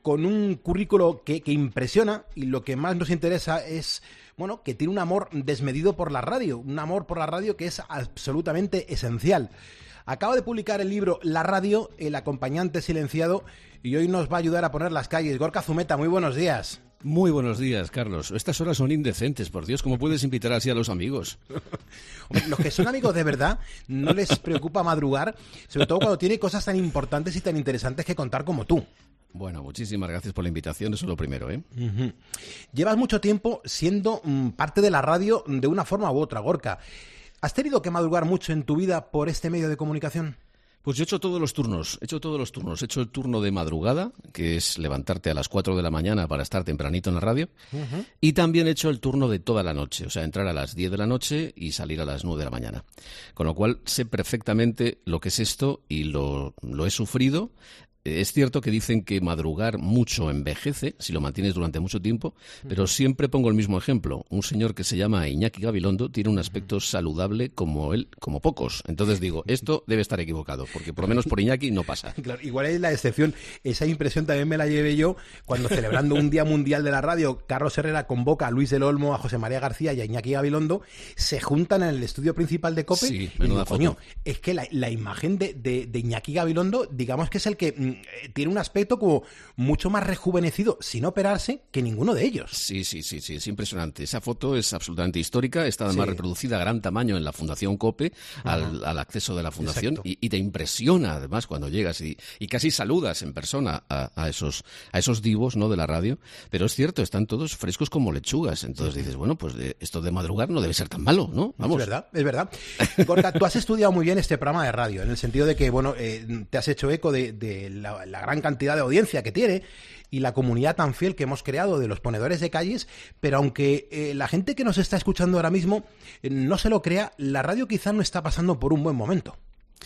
con un currículo que, que impresiona, y lo que más nos interesa es, bueno, que tiene un amor desmedido por la radio, un amor por la radio que es absolutamente esencial. Acaba de publicar el libro La radio, el acompañante silenciado, y hoy nos va a ayudar a poner las calles. Gorka Zumeta, muy buenos días. Muy buenos días, Carlos. Estas horas son indecentes, por Dios. ¿Cómo puedes invitar así a los amigos? Hombre, los que son amigos de verdad no les preocupa madrugar, sobre todo cuando tiene cosas tan importantes y tan interesantes que contar como tú. Bueno, muchísimas gracias por la invitación, eso es lo primero, ¿eh? Uh-huh. Llevas mucho tiempo siendo mm, parte de la radio de una forma u otra, Gorka. ¿Has tenido que madrugar mucho en tu vida por este medio de comunicación? Pues yo he hecho todos los turnos, he hecho todos los turnos. He hecho el turno de madrugada, que es levantarte a las cuatro de la mañana para estar tempranito en la radio. Uh-huh. Y también he hecho el turno de toda la noche, o sea, entrar a las diez de la noche y salir a las nueve de la mañana. Con lo cual sé perfectamente lo que es esto y lo, lo he sufrido. Es cierto que dicen que madrugar mucho envejece, si lo mantienes durante mucho tiempo, pero siempre pongo el mismo ejemplo. Un señor que se llama Iñaki Gabilondo tiene un aspecto saludable como él, como pocos. Entonces digo, esto debe estar equivocado, porque por lo menos por Iñaki no pasa. Claro, igual es la excepción. Esa impresión también me la llevé yo cuando, celebrando un Día Mundial de la Radio, Carlos Herrera convoca a Luis del Olmo, a José María García y a Iñaki Gabilondo, se juntan en el estudio principal de COPE. Sí, y digo, foto. coño, es que la, la imagen de, de, de Iñaki Gabilondo, digamos que es el que tiene un aspecto como mucho más rejuvenecido, sin operarse, que ninguno de ellos. Sí, sí, sí, sí, es impresionante. Esa foto es absolutamente histórica, está además Sí. reproducida a gran tamaño en la Fundación COPE, al, al acceso de la Fundación, y, y te impresiona además cuando llegas y, y casi saludas en persona a, a esos a esos divos, ¿no?, de la radio. Pero es cierto, están todos frescos como lechugas. Entonces dices, bueno, pues de, esto de madrugar no debe ser tan malo, ¿no? Vamos. Es verdad, es verdad. Gorka, tú has estudiado muy bien este programa de radio, en el sentido de que, bueno, eh, te has hecho eco de, de la, la gran cantidad de audiencia que tiene y la comunidad tan fiel que hemos creado de los ponedores de calles, pero aunque eh, la gente que nos está escuchando ahora mismo eh, no se lo crea, la radio quizá no está pasando por un buen momento.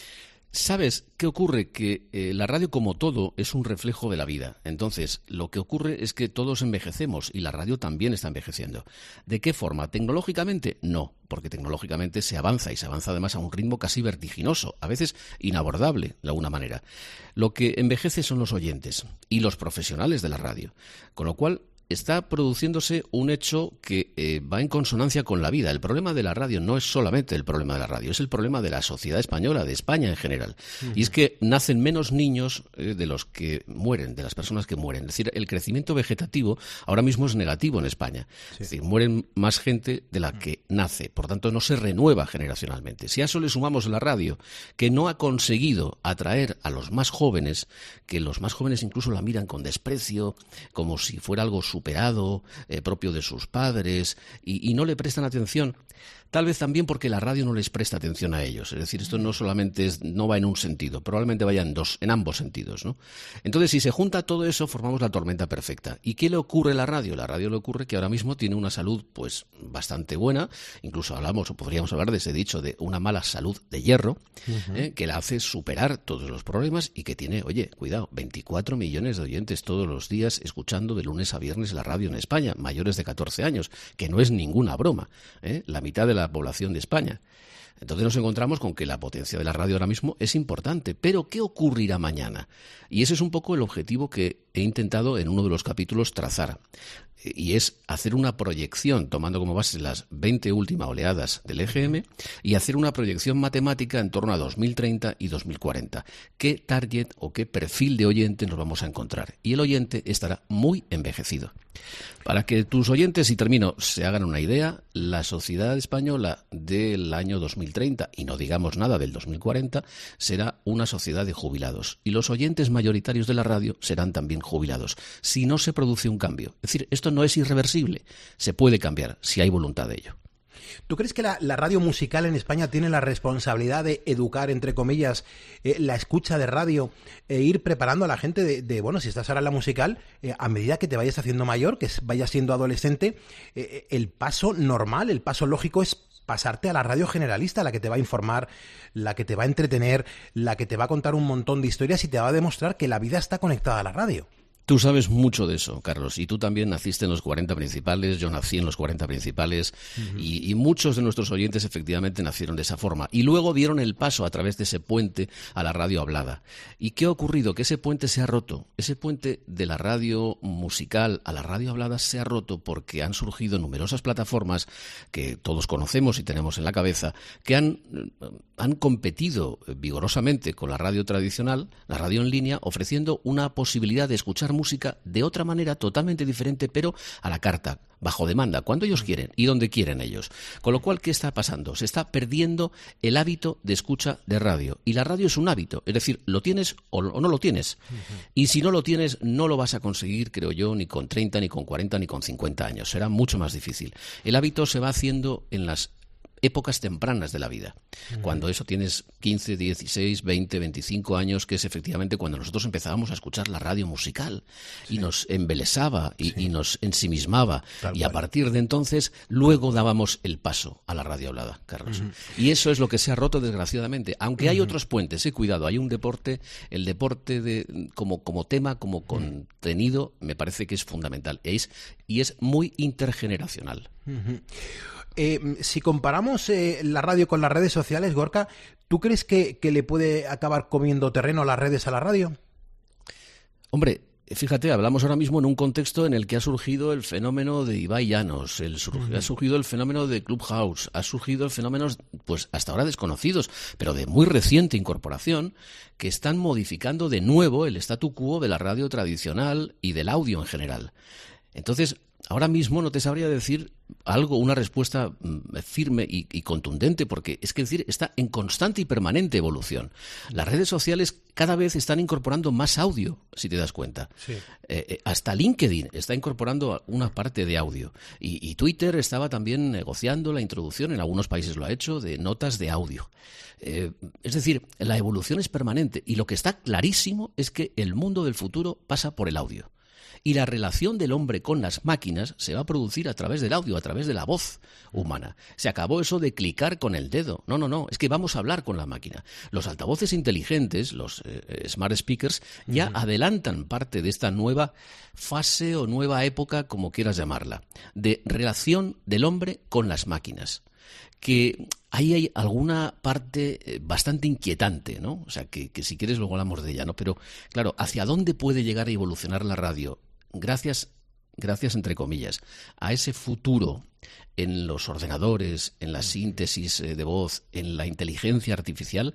¿Sabes qué ocurre? Que eh, la radio, como todo, es un reflejo de la vida. Entonces, lo que ocurre es que todos envejecemos y la radio también está envejeciendo. ¿De qué forma? ¿Tecnológicamente? No, porque tecnológicamente se avanza y se avanza además a un ritmo casi vertiginoso, a veces inabordable de alguna manera. Lo que envejece son los oyentes y los profesionales de la radio, con lo cual está produciéndose un hecho que eh, va en consonancia con la vida. El problema de la radio no es solamente el problema de la radio, es el problema de la sociedad española, de España en general. Uh-huh. Y es que nacen menos niños eh, de los que mueren, de las personas que mueren. Es decir, el crecimiento vegetativo ahora mismo es negativo en España. Sí. Es decir, mueren más gente de la que nace. Por tanto, no se renueva generacionalmente. Si a eso le sumamos la radio, que no ha conseguido atraer a los más jóvenes, que los más jóvenes incluso la miran con desprecio, como si fuera algo superado, eh, propio de sus padres, y, y no le prestan atención, tal vez también porque la radio no les presta atención a ellos. Es decir, esto no solamente es, no va en un sentido, probablemente vaya en dos, en ambos sentidos, ¿no? Entonces, si se junta todo eso, formamos la tormenta perfecta. ¿Y qué le ocurre a la radio? La radio le ocurre que ahora mismo tiene una salud, pues, bastante buena. Incluso hablamos, o podríamos hablar de ese dicho, de una mala salud de hierro, uh-huh. eh, que la hace superar todos los problemas y que tiene, oye, cuidado, veinticuatro millones de oyentes todos los días escuchando de lunes a viernes la radio en España, mayores de catorce años, que no es ninguna broma, ¿eh? La mitad de la población de España. Entonces nos encontramos con que la potencia de la radio ahora mismo es importante, pero ¿qué ocurrirá mañana? Y ese es un poco el objetivo que he intentado en uno de los capítulos trazar, y es hacer una proyección, tomando como base las veinte últimas oleadas del E G M, y hacer una proyección matemática en torno a dos mil treinta y dos mil cuarenta. ¿Qué target o qué perfil de oyente nos vamos a encontrar? Y el oyente estará muy envejecido. Para que tus oyentes, y termino, se hagan una idea, la sociedad española del año dos mil treinta, y no digamos nada del dos mil cuarenta, será una sociedad de jubilados. Y los oyentes mayoritarios de la radio serán también jubilados, si no se produce un cambio. Es decir, esto no es irreversible, se puede cambiar si hay voluntad de ello. ¿Tú crees que la, la radio musical en España tiene la responsabilidad de educar, entre comillas, eh, la escucha de radio e ir preparando a la gente de, de bueno, si estás ahora en la musical, eh, a medida que te vayas haciendo mayor, que vayas siendo adolescente, eh, el paso normal, el paso lógico es pasarte a la radio generalista, la que te va a informar, la que te va a entretener, la que te va a contar un montón de historias y te va a demostrar que la vida está conectada a la radio? Tú sabes mucho de eso, Carlos, y tú también naciste en los cuarenta principales, yo nací en los cuarenta principales, uh-huh. y, y muchos de nuestros oyentes efectivamente nacieron de esa forma. Y luego dieron el paso a través de ese puente a la radio hablada. ¿Y qué ha ocurrido? Que ese puente se ha roto. Ese puente de la radio musical a la radio hablada se ha roto porque han surgido numerosas plataformas que todos conocemos y tenemos en la cabeza, que han, han competido vigorosamente con la radio tradicional, la radio en línea, ofreciendo una posibilidad de escuchar música de otra manera totalmente diferente, pero a la carta, bajo demanda, cuando ellos quieren y donde quieren ellos. Con lo cual, ¿qué está pasando? Se está perdiendo el hábito de escucha de radio. Y la radio es un hábito, es decir, lo tienes o no lo tienes. Uh-huh. Y si no lo tienes, no lo vas a conseguir, creo yo, ni con treinta, ni con cuarenta, ni con cincuenta años. Será mucho más difícil. El hábito se va haciendo en las épocas tempranas de la vida, uh-huh. cuando eso tienes quince, dieciséis, veinte, veinticinco años, que es efectivamente cuando nosotros empezábamos a escuchar la radio musical y sí. nos embelesaba y, sí. y nos ensimismaba. Tal y a cual. Partir de entonces luego dábamos el paso a la radio hablada, Carlos. Uh-huh. Y eso es lo que se ha roto desgraciadamente, aunque uh-huh. hay otros puentes, eh, cuidado, hay un deporte, el deporte de, como, como tema, como contenido, me parece que es fundamental es, y es muy intergeneracional. Uh-huh. Eh, si comparamos eh, la radio con las redes sociales, Gorka, ¿tú crees que, que le puede acabar comiendo terreno las redes a la radio? Hombre, fíjate, hablamos ahora mismo en un contexto en el que ha surgido el fenómeno de Ibai Llanos, el sur- uh-huh. ha surgido el fenómeno de Clubhouse, ha surgido el fenómeno, pues hasta ahora desconocidos, pero de muy reciente incorporación, que están modificando de nuevo el statu quo de la radio tradicional y del audio en general. Entonces, ahora mismo no te sabría decir algo, una respuesta firme y, y contundente, porque es que decir, está en constante y permanente evolución. Las redes sociales cada vez están incorporando más audio, si te das cuenta. Sí. Eh, eh, hasta LinkedIn está incorporando una parte de audio. Y, y Twitter estaba también negociando la introducción, en algunos países lo ha hecho, de notas de audio. Eh, es decir, la evolución es permanente y lo que está clarísimo es que el mundo del futuro pasa por el audio. Y la relación del hombre con las máquinas se va a producir a través del audio, a través de la voz humana. Se acabó eso de clicar con el dedo. No, no, no. Es que vamos a hablar con la máquina. Los altavoces inteligentes, los eh, smart speakers, ya uh-huh. adelantan parte de esta nueva fase o nueva época, como quieras llamarla, de relación del hombre con las máquinas. Que ahí hay alguna parte bastante inquietante, ¿no? O sea, que, que si quieres luego hablamos de ella, ¿no? Pero, claro, ¿hacia dónde puede llegar a evolucionar la radio? Gracias, gracias entre comillas, a ese futuro en los ordenadores, en la síntesis de voz, en la inteligencia artificial,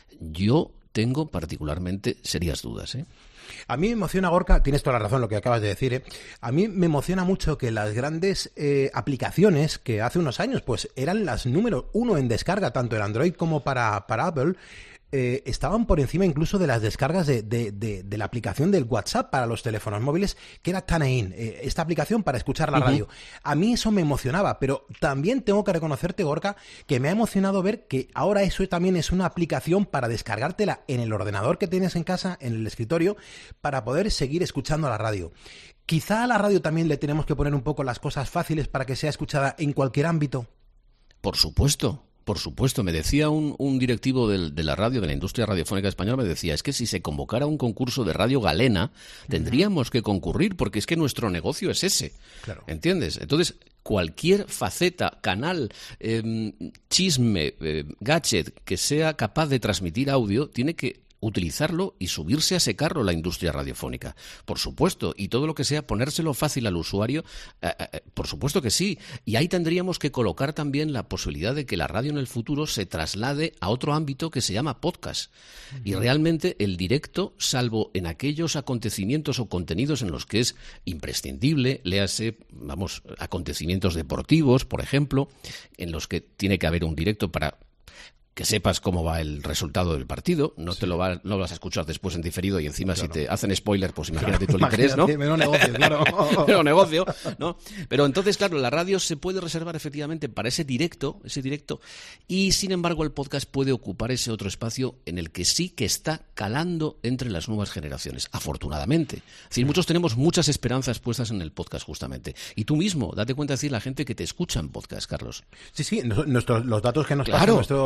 yo tengo particularmente serias dudas, ¿eh? A mí me emociona, Gorka, tienes toda la razón lo que acabas de decir, ¿eh? A mí me emociona mucho que las grandes eh, aplicaciones que hace unos años pues eran las número uno en descarga, tanto en Android como para, para Apple, Eh, estaban por encima incluso de las descargas de, de, de, de la aplicación del WhatsApp para los teléfonos móviles, que era TuneIn, eh, esta aplicación para escuchar la uh-huh. radio. A mí eso me emocionaba, pero también tengo que reconocerte, Gorka, que me ha emocionado ver que ahora eso también es una aplicación para descargártela en el ordenador que tienes en casa, en el escritorio, para poder seguir escuchando la radio. Quizá a la radio también le tenemos que poner un poco las cosas fáciles para que sea escuchada en cualquier ámbito. Por supuesto. Por supuesto, me decía un, un directivo del, de la radio, de la industria radiofónica española, me decía, es que si se convocara un concurso de Radio Galena, tendríamos que concurrir, porque es que nuestro negocio es ese, claro. ¿Entiendes? Entonces, cualquier faceta, canal, eh, chisme, eh, gadget que sea capaz de transmitir audio, tiene que utilizarlo y subirse a ese carro la industria radiofónica, por supuesto, y todo lo que sea ponérselo fácil al usuario, eh, eh, por supuesto que sí, y ahí tendríamos que colocar también la posibilidad de que la radio en el futuro se traslade a otro ámbito que se llama podcast, uh-huh. y realmente el directo, salvo en aquellos acontecimientos o contenidos en los que es imprescindible, léase, vamos, acontecimientos deportivos, por ejemplo, en los que tiene que haber un directo para que sepas cómo va el resultado del partido, no sí. te lo, va, no lo vas a escuchar después en diferido y encima claro. si te hacen spoiler, pues imagínate claro, tú el interés, ¿no? Menos negocio, claro. Menos negocio, ¿no? Pero entonces, claro, la radio se puede reservar efectivamente para ese directo, ese directo, y sin embargo el podcast puede ocupar ese otro espacio en el que sí que está calando entre las nuevas generaciones, afortunadamente. Es decir, muchos tenemos muchas esperanzas puestas en el podcast justamente. Y tú mismo, date cuenta de decir la gente que te escucha en podcast, Carlos. Sí, sí, nuestros, los datos que nos claro. pasan, nuestro... Eh,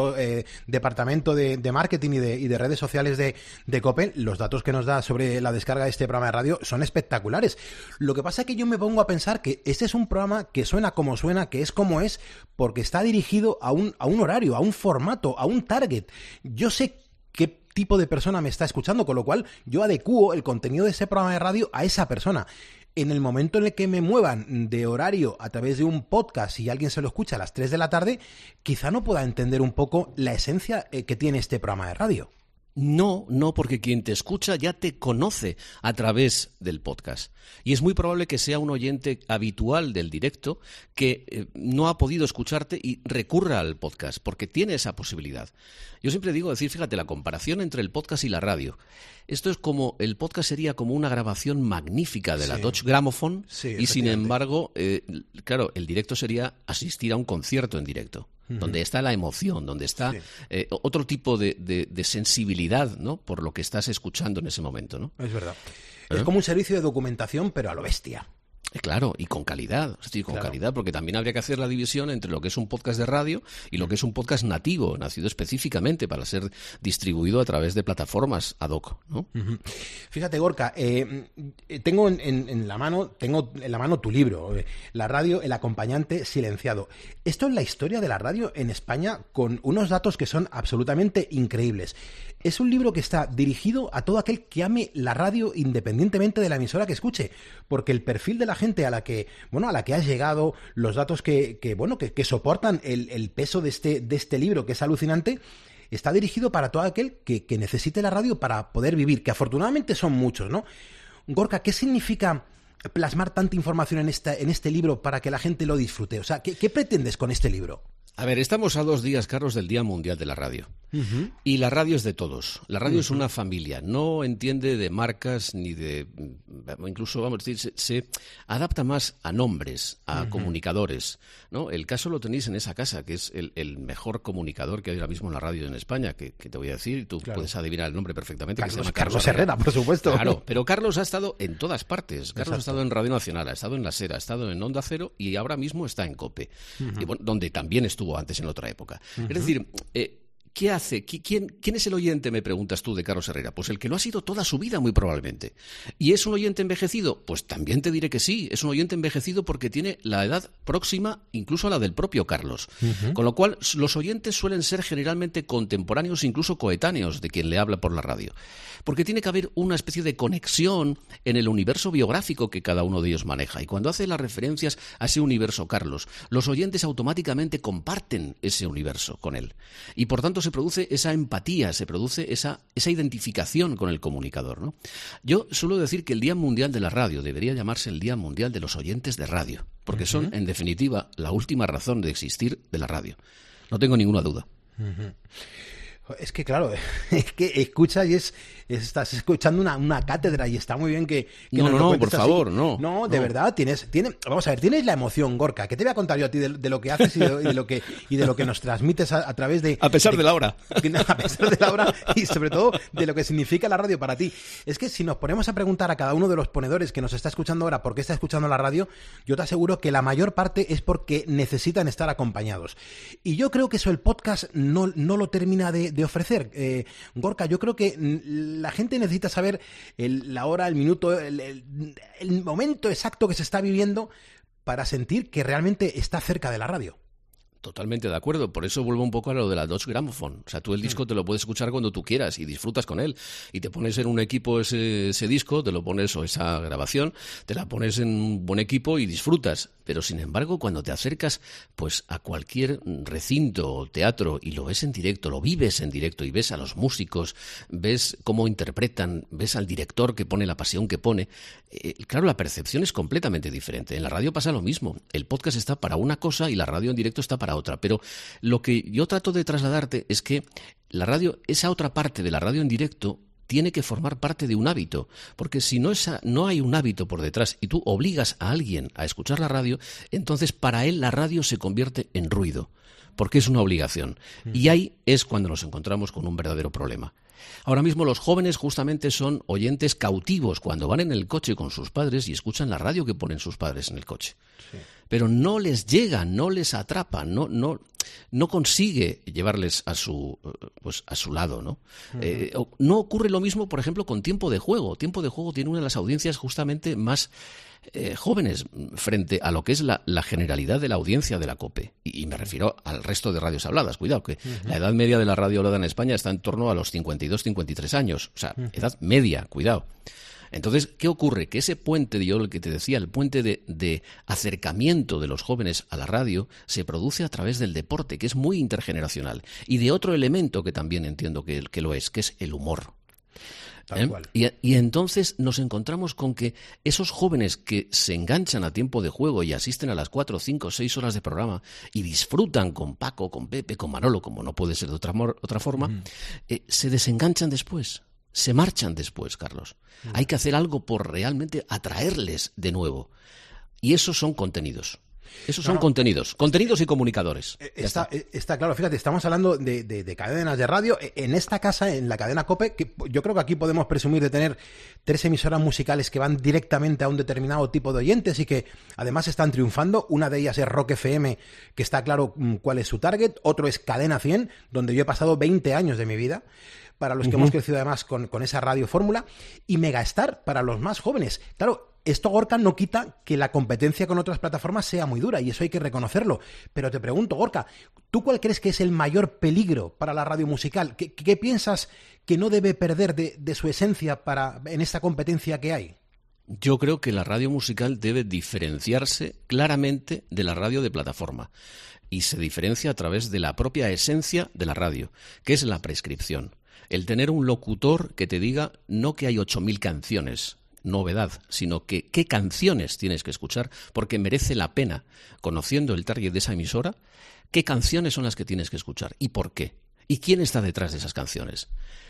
eh, departamento de, de marketing y de, y de redes sociales de, de COPE, los datos que nos da sobre la descarga de este programa de radio son espectaculares. Lo que pasa es que yo me pongo a pensar que este es un programa que suena como suena, que es como es, porque está dirigido a un, a un horario, a un formato, a un target. Yo sé qué tipo de persona me está escuchando, con lo cual yo adecuo el contenido de ese programa de radio a esa persona. En el momento en el que me muevan de horario a través de un podcast y alguien se lo escucha a las tres de la tarde, quizá no pueda entender un poco la esencia que tiene este programa de radio. No, no, porque quien te escucha ya te conoce a través del podcast. Y es muy probable que sea un oyente habitual del directo que eh, no ha podido escucharte y recurra al podcast, porque tiene esa posibilidad. Yo siempre digo, decir, fíjate, la comparación entre el podcast y la radio. Esto es como, el podcast sería como una grabación magnífica de la sí. Deutsche Grammophon, sí, y sin embargo, eh, claro, el directo sería asistir a un concierto en directo. Donde está la emoción, donde está sí. eh, otro tipo de, de, de sensibilidad, ¿no? Por lo que estás escuchando en ese momento, ¿no? Es verdad. ¿Eh? Es como un servicio de documentación, pero a lo bestia. Claro, y con calidad, sí, con claro. calidad, porque también habría que hacer la división entre lo que es un podcast de radio y lo que es un podcast nativo, nacido específicamente para ser distribuido a través de plataformas ad hoc, ¿no? Uh-huh. Fíjate, Gorka, eh, tengo en, en, en la mano, tengo en la mano tu libro, eh, La radio, el acompañante silenciado. Esto es la historia de la radio en España con unos datos que son absolutamente increíbles. Es un libro que está dirigido a todo aquel que ame la radio independientemente de la emisora que escuche, porque el perfil de la gente a la que, bueno, a la que has llegado, los datos que, que bueno, que, que soportan el, el peso de este, de este libro, que es alucinante, está dirigido para todo aquel que, que necesite la radio para poder vivir, que afortunadamente son muchos, ¿no? Gorka, ¿qué significa plasmar tanta información en esta, en este libro para que la gente lo disfrute? O sea, ¿qué, qué pretendes con este libro? A ver, estamos a dos días, Carlos, del Día Mundial de la Radio. Uh-huh. Y la radio es de todos. La radio uh-huh. es una familia. No entiende de marcas ni de... Incluso, vamos a decir, se, se adapta más a nombres, a uh-huh. comunicadores, ¿no? El caso lo tenéis en esa casa, que es el, el mejor comunicador que hay ahora mismo en la radio en España, que, que te voy a decir, y tú claro. puedes adivinar el nombre perfectamente. Carlos, que se llama Carlos, Carlos Herrera, Herrera, por supuesto. Claro, pero Carlos ha estado en todas partes. Carlos Exacto. ha estado en Radio Nacional, ha estado en La Sera, ha estado en Onda Cero y ahora mismo está en COPE, uh-huh. y, bueno, donde también estuvo antes en otra época. Uh-huh. Es decir, eh, ¿qué hace? ¿Quién, ¿Quién es el oyente, me preguntas tú, de Carlos Herrera? Pues el que lo ha sido toda su vida, muy probablemente. ¿Y es un oyente envejecido? Pues también te diré que sí. Es un oyente envejecido porque tiene la edad próxima incluso a la del propio Carlos. Uh-huh. Con lo cual, los oyentes suelen ser generalmente contemporáneos, incluso coetáneos de quien le habla por la radio. Porque tiene que haber una especie de conexión en el universo biográfico que cada uno de ellos maneja. Y cuando hace las referencias a ese universo, Carlos, los oyentes automáticamente comparten ese universo con él. Y por tanto se produce esa empatía, se produce esa, esa identificación con el comunicador, ¿no? Yo suelo decir que el Día Mundial de la Radio debería llamarse el Día Mundial de los Oyentes de Radio, porque uh-huh. son, en definitiva, la última razón de existir de la radio. No tengo ninguna duda. Uh-huh. Es que claro, es que escuchas y es, estás escuchando una, una cátedra y está muy bien que... que no, nos no, lo no, por así. favor, no. No, de no. verdad, tienes, tienes, vamos a ver, tienes la emoción, Gorka, que te voy a contar yo a ti de, de lo que haces y de, y de lo que y de lo que nos transmites a, a través de... A pesar de, de la hora. A pesar de la hora y sobre todo de lo que significa la radio para ti. Es que si nos ponemos a preguntar a cada uno de los ponedores que nos está escuchando ahora por qué está escuchando la radio, yo te aseguro que la mayor parte es porque necesitan estar acompañados. Y yo creo que eso el podcast no, no lo termina de, de ofrecer. Eh, Gorka, yo creo que la gente necesita saber el, la hora, el minuto, el, el, el momento exacto que se está viviendo para sentir que realmente está cerca de la radio. Totalmente de acuerdo, por eso vuelvo un poco a lo de la Deutsche Grammophon. O sea, tú el disco te lo puedes escuchar cuando tú quieras y disfrutas con él. Y te pones en un equipo ese, ese disco, te lo pones, o esa grabación, te la pones en un buen equipo y disfrutas. Pero sin embargo, cuando te acercas pues a cualquier recinto o teatro y lo ves en directo, lo vives en directo y ves a los músicos, ves cómo interpretan, ves al director que pone la pasión que pone, eh, claro, la percepción es completamente diferente. En la radio pasa lo mismo. El podcast está para una cosa y la radio en directo está para otra. Pero lo que yo trato de trasladarte es que la radio, esa otra parte de la radio en directo, tiene que formar parte de un hábito, porque si no, esa, no hay un hábito por detrás y tú obligas a alguien a escuchar la radio, entonces para él la radio se convierte en ruido, porque es una obligación. Y ahí es cuando nos encontramos con un verdadero problema. Ahora mismo los jóvenes justamente son oyentes cautivos cuando van en el coche con sus padres y escuchan la radio que ponen sus padres en el coche. Sí. Pero no les llega, no les atrapa, no, no, no consigue llevarles a su, pues, a su lado, ¿no? Uh-huh. Eh, no ocurre lo mismo, por ejemplo, con Tiempo de Juego. Tiempo de Juego tiene una de las audiencias justamente más eh, jóvenes frente a lo que es la, la generalidad de la audiencia de la COPE. Y, y me refiero al resto de radios habladas. Cuidado, que uh-huh. la edad media de la radio hablada en España está en torno a los cincuenta y dos, cincuenta y tres años. O sea, uh-huh. edad media, cuidado. Entonces, ¿qué ocurre? Que ese puente, yo lo que te decía, el puente de, de acercamiento de los jóvenes a la radio se produce a través del deporte, que es muy intergeneracional, y de otro elemento que también entiendo que, que lo es, que es el humor. ¿Eh? Y, y entonces nos encontramos con que esos jóvenes que se enganchan a Tiempo de Juego y asisten a las cuatro, cinco, seis horas de programa y disfrutan con Paco, con Pepe, con Manolo, como no puede ser de otra, otra forma, mm. eh, se desenganchan después. Se marchan después, Carlos. Mm. Hay que hacer algo por realmente atraerles de nuevo. Y esos son contenidos. Esos son no, no. contenidos. Contenidos y comunicadores. Está, está. está claro, fíjate, estamos hablando de, de, de cadenas de radio. En esta casa, en la cadena COPE, que yo creo que aquí podemos presumir de tener tres emisoras musicales que van directamente a un determinado tipo de oyentes y que además están triunfando. Una de ellas es Rock F M, que está claro cuál es su target. Otro es Cadena cien, donde yo he pasado veinte años de mi vida, para los que uh-huh. hemos crecido además con, con esa radio fórmula, y Megastar para los más jóvenes. Claro, esto, Gorka, no quita que la competencia con otras plataformas sea muy dura, y eso hay que reconocerlo. Pero te pregunto, Gorka, ¿tú cuál crees que es el mayor peligro para la radio musical? ¿Qué, qué piensas que no debe perder de, de su esencia para, en esta competencia que hay? Yo creo que la radio musical debe diferenciarse claramente de la radio de plataforma. Y se diferencia a través de la propia esencia de la radio, que es la prescripción. El tener un locutor que te diga no que hay ocho mil canciones, novedad, sino que qué canciones tienes que escuchar, porque merece la pena, conociendo el target de esa emisora, qué canciones son las que tienes que escuchar y por qué. ¿Y quién está detrás de esas canciones?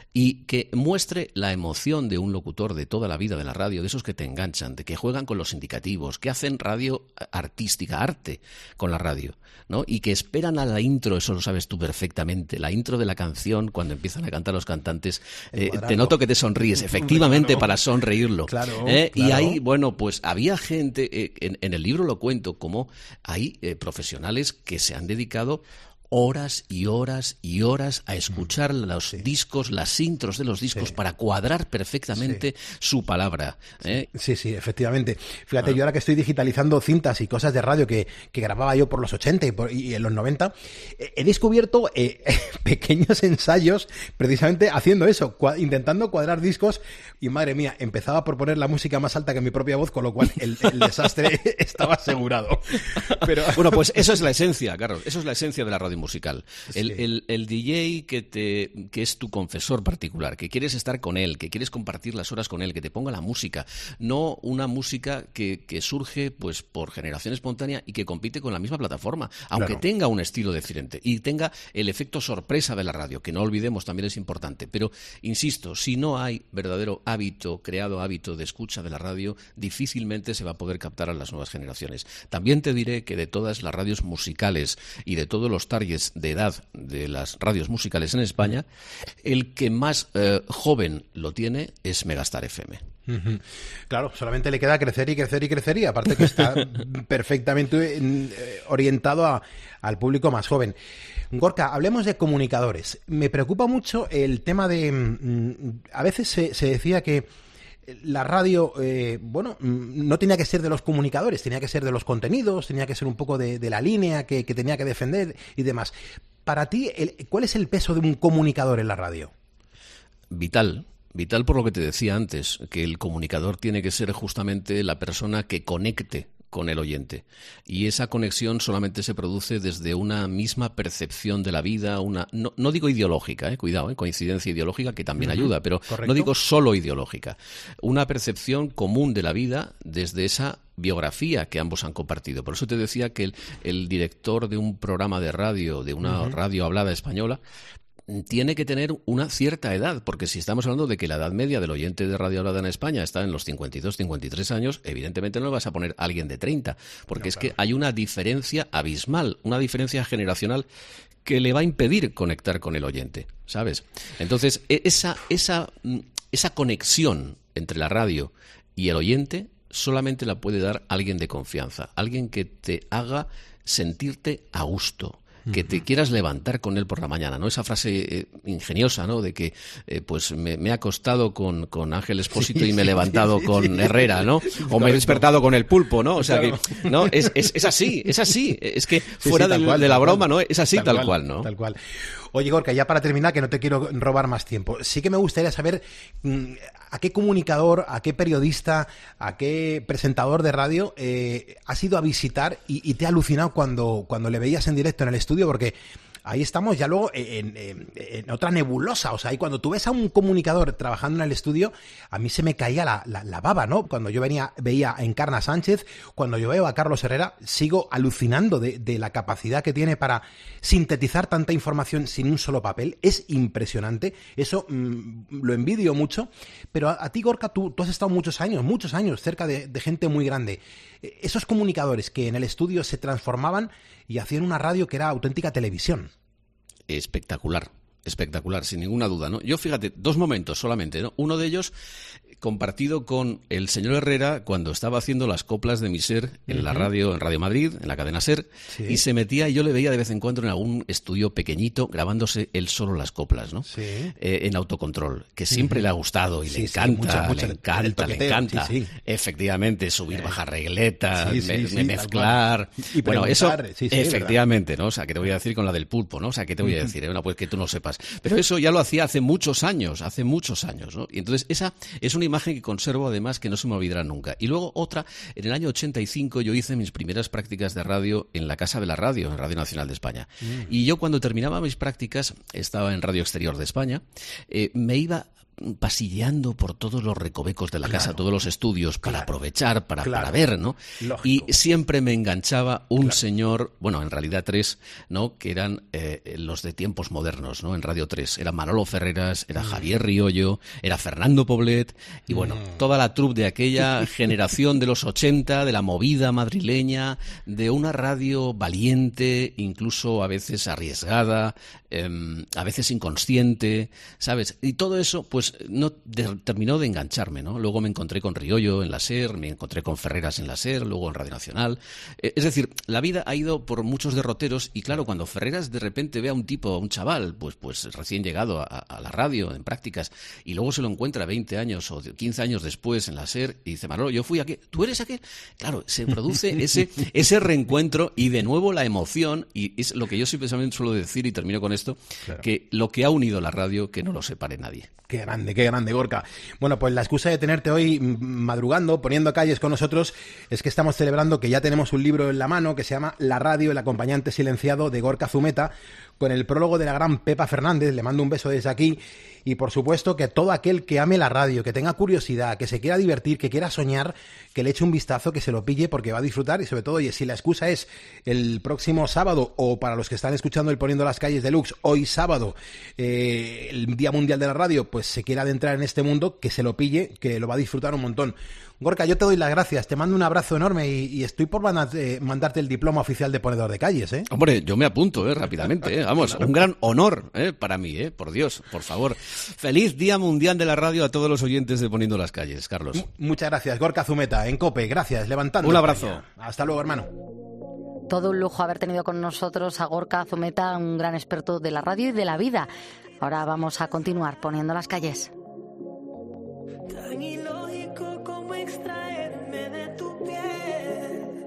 Y que muestre la emoción de un locutor de toda la vida de la radio, de esos que te enganchan, de que juegan con los indicativos, que hacen radio artística, arte con la radio, ¿no? Y que esperan a la intro, eso lo sabes tú perfectamente, la intro de la canción cuando empiezan a cantar los cantantes. Eh, te noto que te sonríes, efectivamente, claro. Para sonreírlo. Claro, ¿eh? Claro. Y ahí, bueno, pues había gente, eh, en, en el libro lo cuento, como hay eh, profesionales que se han dedicado horas y horas y horas a escuchar los sí. discos, las intros de los discos sí. para cuadrar perfectamente sí. su palabra. ¿eh? Sí, sí, efectivamente. Fíjate, ah. yo ahora que estoy digitalizando cintas y cosas de radio que, que grababa yo por los ochenta y, por, y en los noventa, eh, he descubierto eh, pequeños ensayos precisamente haciendo eso, cua- intentando cuadrar discos, y madre mía, empezaba por poner la música más alta que mi propia voz, con lo cual el, el desastre estaba asegurado. Pero... Bueno, pues eso es la esencia, Carlos, eso es la esencia de la radio musical. Sí. El, el, el D J que, te, que es tu confesor particular, que quieres estar con él, que quieres compartir las horas con él, que te ponga la música, no una música que, que surge pues por generación espontánea y que compite con la misma plataforma, aunque claro. tenga un estilo diferente y tenga el efecto sorpresa de la radio, que no olvidemos también es importante. Pero, insisto, si no hay verdadero hábito, creado hábito de escucha de la radio, difícilmente se va a poder captar a las nuevas generaciones. También te diré que de todas las radios musicales y de todos los targets de edad de las radios musicales en España, el que más eh, joven lo tiene es Megastar F M. Uh-huh. Claro, solamente le queda crecer y crecer y crecer, y aparte que está perfectamente eh, orientado a, al público más joven. Gorka, hablemos de comunicadores. Me preocupa mucho el tema de... Mm, a veces se, se decía que la radio, eh, bueno, no tenía que ser de los comunicadores, tenía que ser de los contenidos, tenía que ser un poco de, de la línea que, que tenía que defender y demás. Para ti, el, ¿cuál es el peso de un comunicador en la radio? Vital. Vital por lo que te decía antes, que el comunicador tiene que ser justamente la persona que conecte con el oyente. Y esa conexión solamente se produce desde una misma percepción de la vida, una no, no digo ideológica, eh, cuidado, eh, coincidencia ideológica que también uh-huh. ayuda, pero correcto. No digo solo ideológica. Una percepción común de la vida desde esa biografía que ambos han compartido. Por eso te decía que el, el director de un programa de radio, de una uh-huh. radio hablada española, tiene que tener una cierta edad, porque si estamos hablando de que la edad media del oyente de radio hablada en España está en los cincuenta y dos, cincuenta y tres años, evidentemente no le vas a poner a alguien de treinta, porque no, es claro. que hay una diferencia abismal, una diferencia generacional que le va a impedir conectar con el oyente, ¿sabes? Entonces, esa, esa, esa conexión entre la radio y el oyente solamente la puede dar alguien de confianza, alguien que te haga sentirte a gusto, que te quieras levantar con él por la mañana, ¿no? Esa frase eh, ingeniosa, ¿no? De que, eh, pues, me, me he acostado con, con Ángel Expósito sí, y me he levantado sí, con sí, Herrera, ¿no? Sí, o me he despertado con el Pulpo, ¿no? O sea claro. que, ¿no? Es, es, es así, es así. Es que fuera sí, sí, del, cual, de la broma, ¿no? Es así tal, tal cual, cual, ¿no? Tal cual. Oye, Gorka, ya para terminar, que no te quiero robar más tiempo, sí que me gustaría saber mmm, a qué comunicador, a qué periodista, a qué presentador de radio eh, has ido a visitar y, y te ha alucinado cuando, cuando le veías en directo en el estudio, porque ahí estamos ya luego en, en, en otra nebulosa, o sea, y cuando tú ves a un comunicador trabajando en el estudio, a mí se me caía la, la, la baba, ¿no? Cuando yo venía, veía a Encarna Sánchez, cuando yo veo a Carlos Herrera, sigo alucinando de, de la capacidad que tiene para sintetizar tanta información sin un solo papel. Es impresionante, eso mmm, lo envidio mucho, pero a, a ti, Gorka, tú, tú has estado muchos años, muchos años cerca de, de gente muy grande. Esos comunicadores que en el estudio se transformaban y hacían una radio que era auténtica televisión. Espectacular, espectacular, sin ninguna duda, ¿no? Yo, fíjate, dos momentos solamente, ¿no? Uno de ellos compartido con el señor Herrera cuando estaba haciendo las coplas de mi ser en uh-huh. la radio, en Radio Madrid, en la cadena SER, sí. y se metía, y yo le veía de vez en cuando en algún estudio pequeñito grabándose él solo las coplas, ¿no? Sí. Eh, en autocontrol, que siempre uh-huh. le ha gustado y sí, le encanta, sí, mucha, mucha, le encanta, le encanta. Sí, sí. Efectivamente, subir, eh. bajar regletas, sí, sí, me, sí, me mezclar. Y bueno, eso, sí, sí, efectivamente, ¿no? O sea, que te voy a decir con la del Pulpo, ¿no? O sea, que te voy a decir, eh? Bueno, pues que tú no sepas. Pero eso ya lo hacía hace muchos años, hace muchos años, ¿no? Y entonces esa es una imagen que conservo además que no se me olvidará nunca. Y luego otra, en el año ochenta y cinco yo hice mis primeras prácticas de radio en la Casa de la Radio, en Radio Nacional de España. Mm. Y yo cuando terminaba mis prácticas, estaba en Radio Exterior de España, eh, me iba pasilleando por todos los recovecos de la claro. casa, todos los estudios, para claro. aprovechar, para, claro. para ver, ¿no? Lógico. Y siempre me enganchaba un claro. señor, bueno, en realidad tres, ¿no? Que eran eh, los de tiempos modernos, ¿no? En Radio tres. Era Manolo Ferreras, era mm. Javier Riollo, era Fernando Poblet, y bueno, mm. toda la troupe de aquella generación de los ochenta, de la movida madrileña, de una radio valiente, incluso a veces arriesgada, eh, a veces inconsciente, ¿sabes? Y todo eso, pues, no de, terminó de engancharme, ¿no? Luego me encontré con Riollo en la SER, me encontré con Ferreras en la SER, luego en Radio Nacional. Eh, es decir, la vida ha ido por muchos derroteros y claro, cuando Ferreras de repente ve a un tipo, a un chaval, pues, pues recién llegado a, a la radio en prácticas y luego se lo encuentra veinte años o quince años después en la SER y dice, Manolo, yo fui aquí, ¿tú eres aquel? Claro, se produce ese, ese reencuentro y de nuevo la emoción, y es lo que yo siempre suelo decir y termino con esto, claro. que lo que ha unido la radio, que no lo separe nadie. Qué grande, qué grande, Gorka. Bueno, pues la excusa de tenerte hoy madrugando, poniendo calles con nosotros, es que estamos celebrando que ya tenemos un libro en la mano que se llama La radio, el acompañante silenciado, de Gorka Zumeta, con el prólogo de la gran Pepa Fernández. Le mando un beso desde aquí. Y por supuesto que todo aquel que ame la radio, que tenga curiosidad, que se quiera divertir, que quiera soñar, que le eche un vistazo, que se lo pille porque va a disfrutar. Y sobre todo, oye, si la excusa es el próximo sábado, o para los que están escuchando el Poniendo las Calles Deluxe, hoy sábado, eh, el Día Mundial de la Radio, pues se quiera adentrar en este mundo, que se lo pille, que lo va a disfrutar un montón. Gorka, yo te doy las gracias, te mando un abrazo enorme y, y estoy por mandarte, mandarte el diploma oficial de ponedor de calles, ¿eh? Hombre, yo me apunto, ¿eh? Rápidamente, ¿eh? Vamos, un gran honor, ¿eh? Para mí, ¿eh? Por Dios, por favor. Feliz Día Mundial de la Radio a todos los oyentes de Poniendo las Calles, Carlos. M- muchas gracias, Gorka Zumeta, en COPE, gracias, levantando. Un abrazo. España. Hasta luego, hermano. Todo un lujo haber tenido con nosotros a Gorka Zumeta, un gran experto de la radio y de la vida. Ahora vamos a continuar Poniendo las Calles. Tan ilógico como extraerme de tu piel.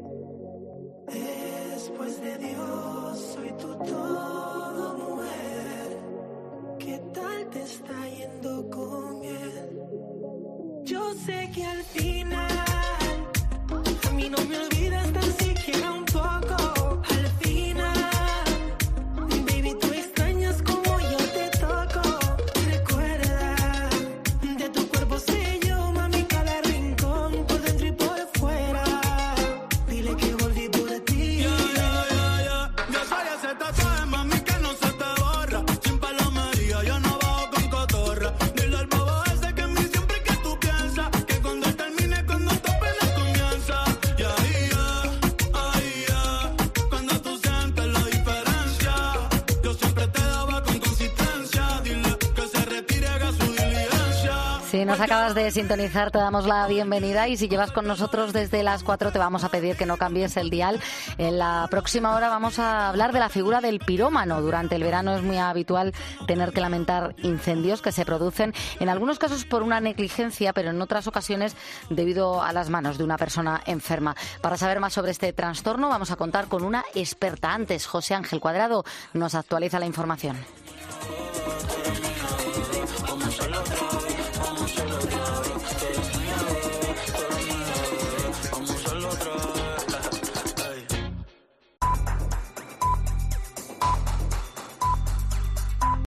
Después de Dios, soy tu todo, mujer. ¿Qué tal te está yendo con él? Yo sé que al final a mí no me olvidas tan siquiera un poco. Al final, baby, tú extrañas como yo te toco. Recuerda, de tu cuerpo sé yo, mami, cada rincón, por dentro y por fuera. Dile que volví por ti. Ya, ya, ya, ya. Yo soy ese tatuaje, mami, que no se te borra. Sin palomería, yo no bajo con cotorra. Dile al bobo ese que en mí siempre que tú piensas, que cuando termine, cuando tope la comienza. Ya, ya. Si nos acabas de sintonizar, te damos la bienvenida y si llevas con nosotros desde las cuatro te vamos a pedir que no cambies el dial. En la próxima hora vamos a hablar de la figura del pirómano. Durante el verano es muy habitual tener que lamentar incendios que se producen en algunos casos por una negligencia, pero en otras ocasiones debido a las manos de una persona enferma. Para saber más sobre este trastorno vamos a contar con una experta. Antes, José Ángel Cuadrado nos actualiza la información. Como solo, como solo,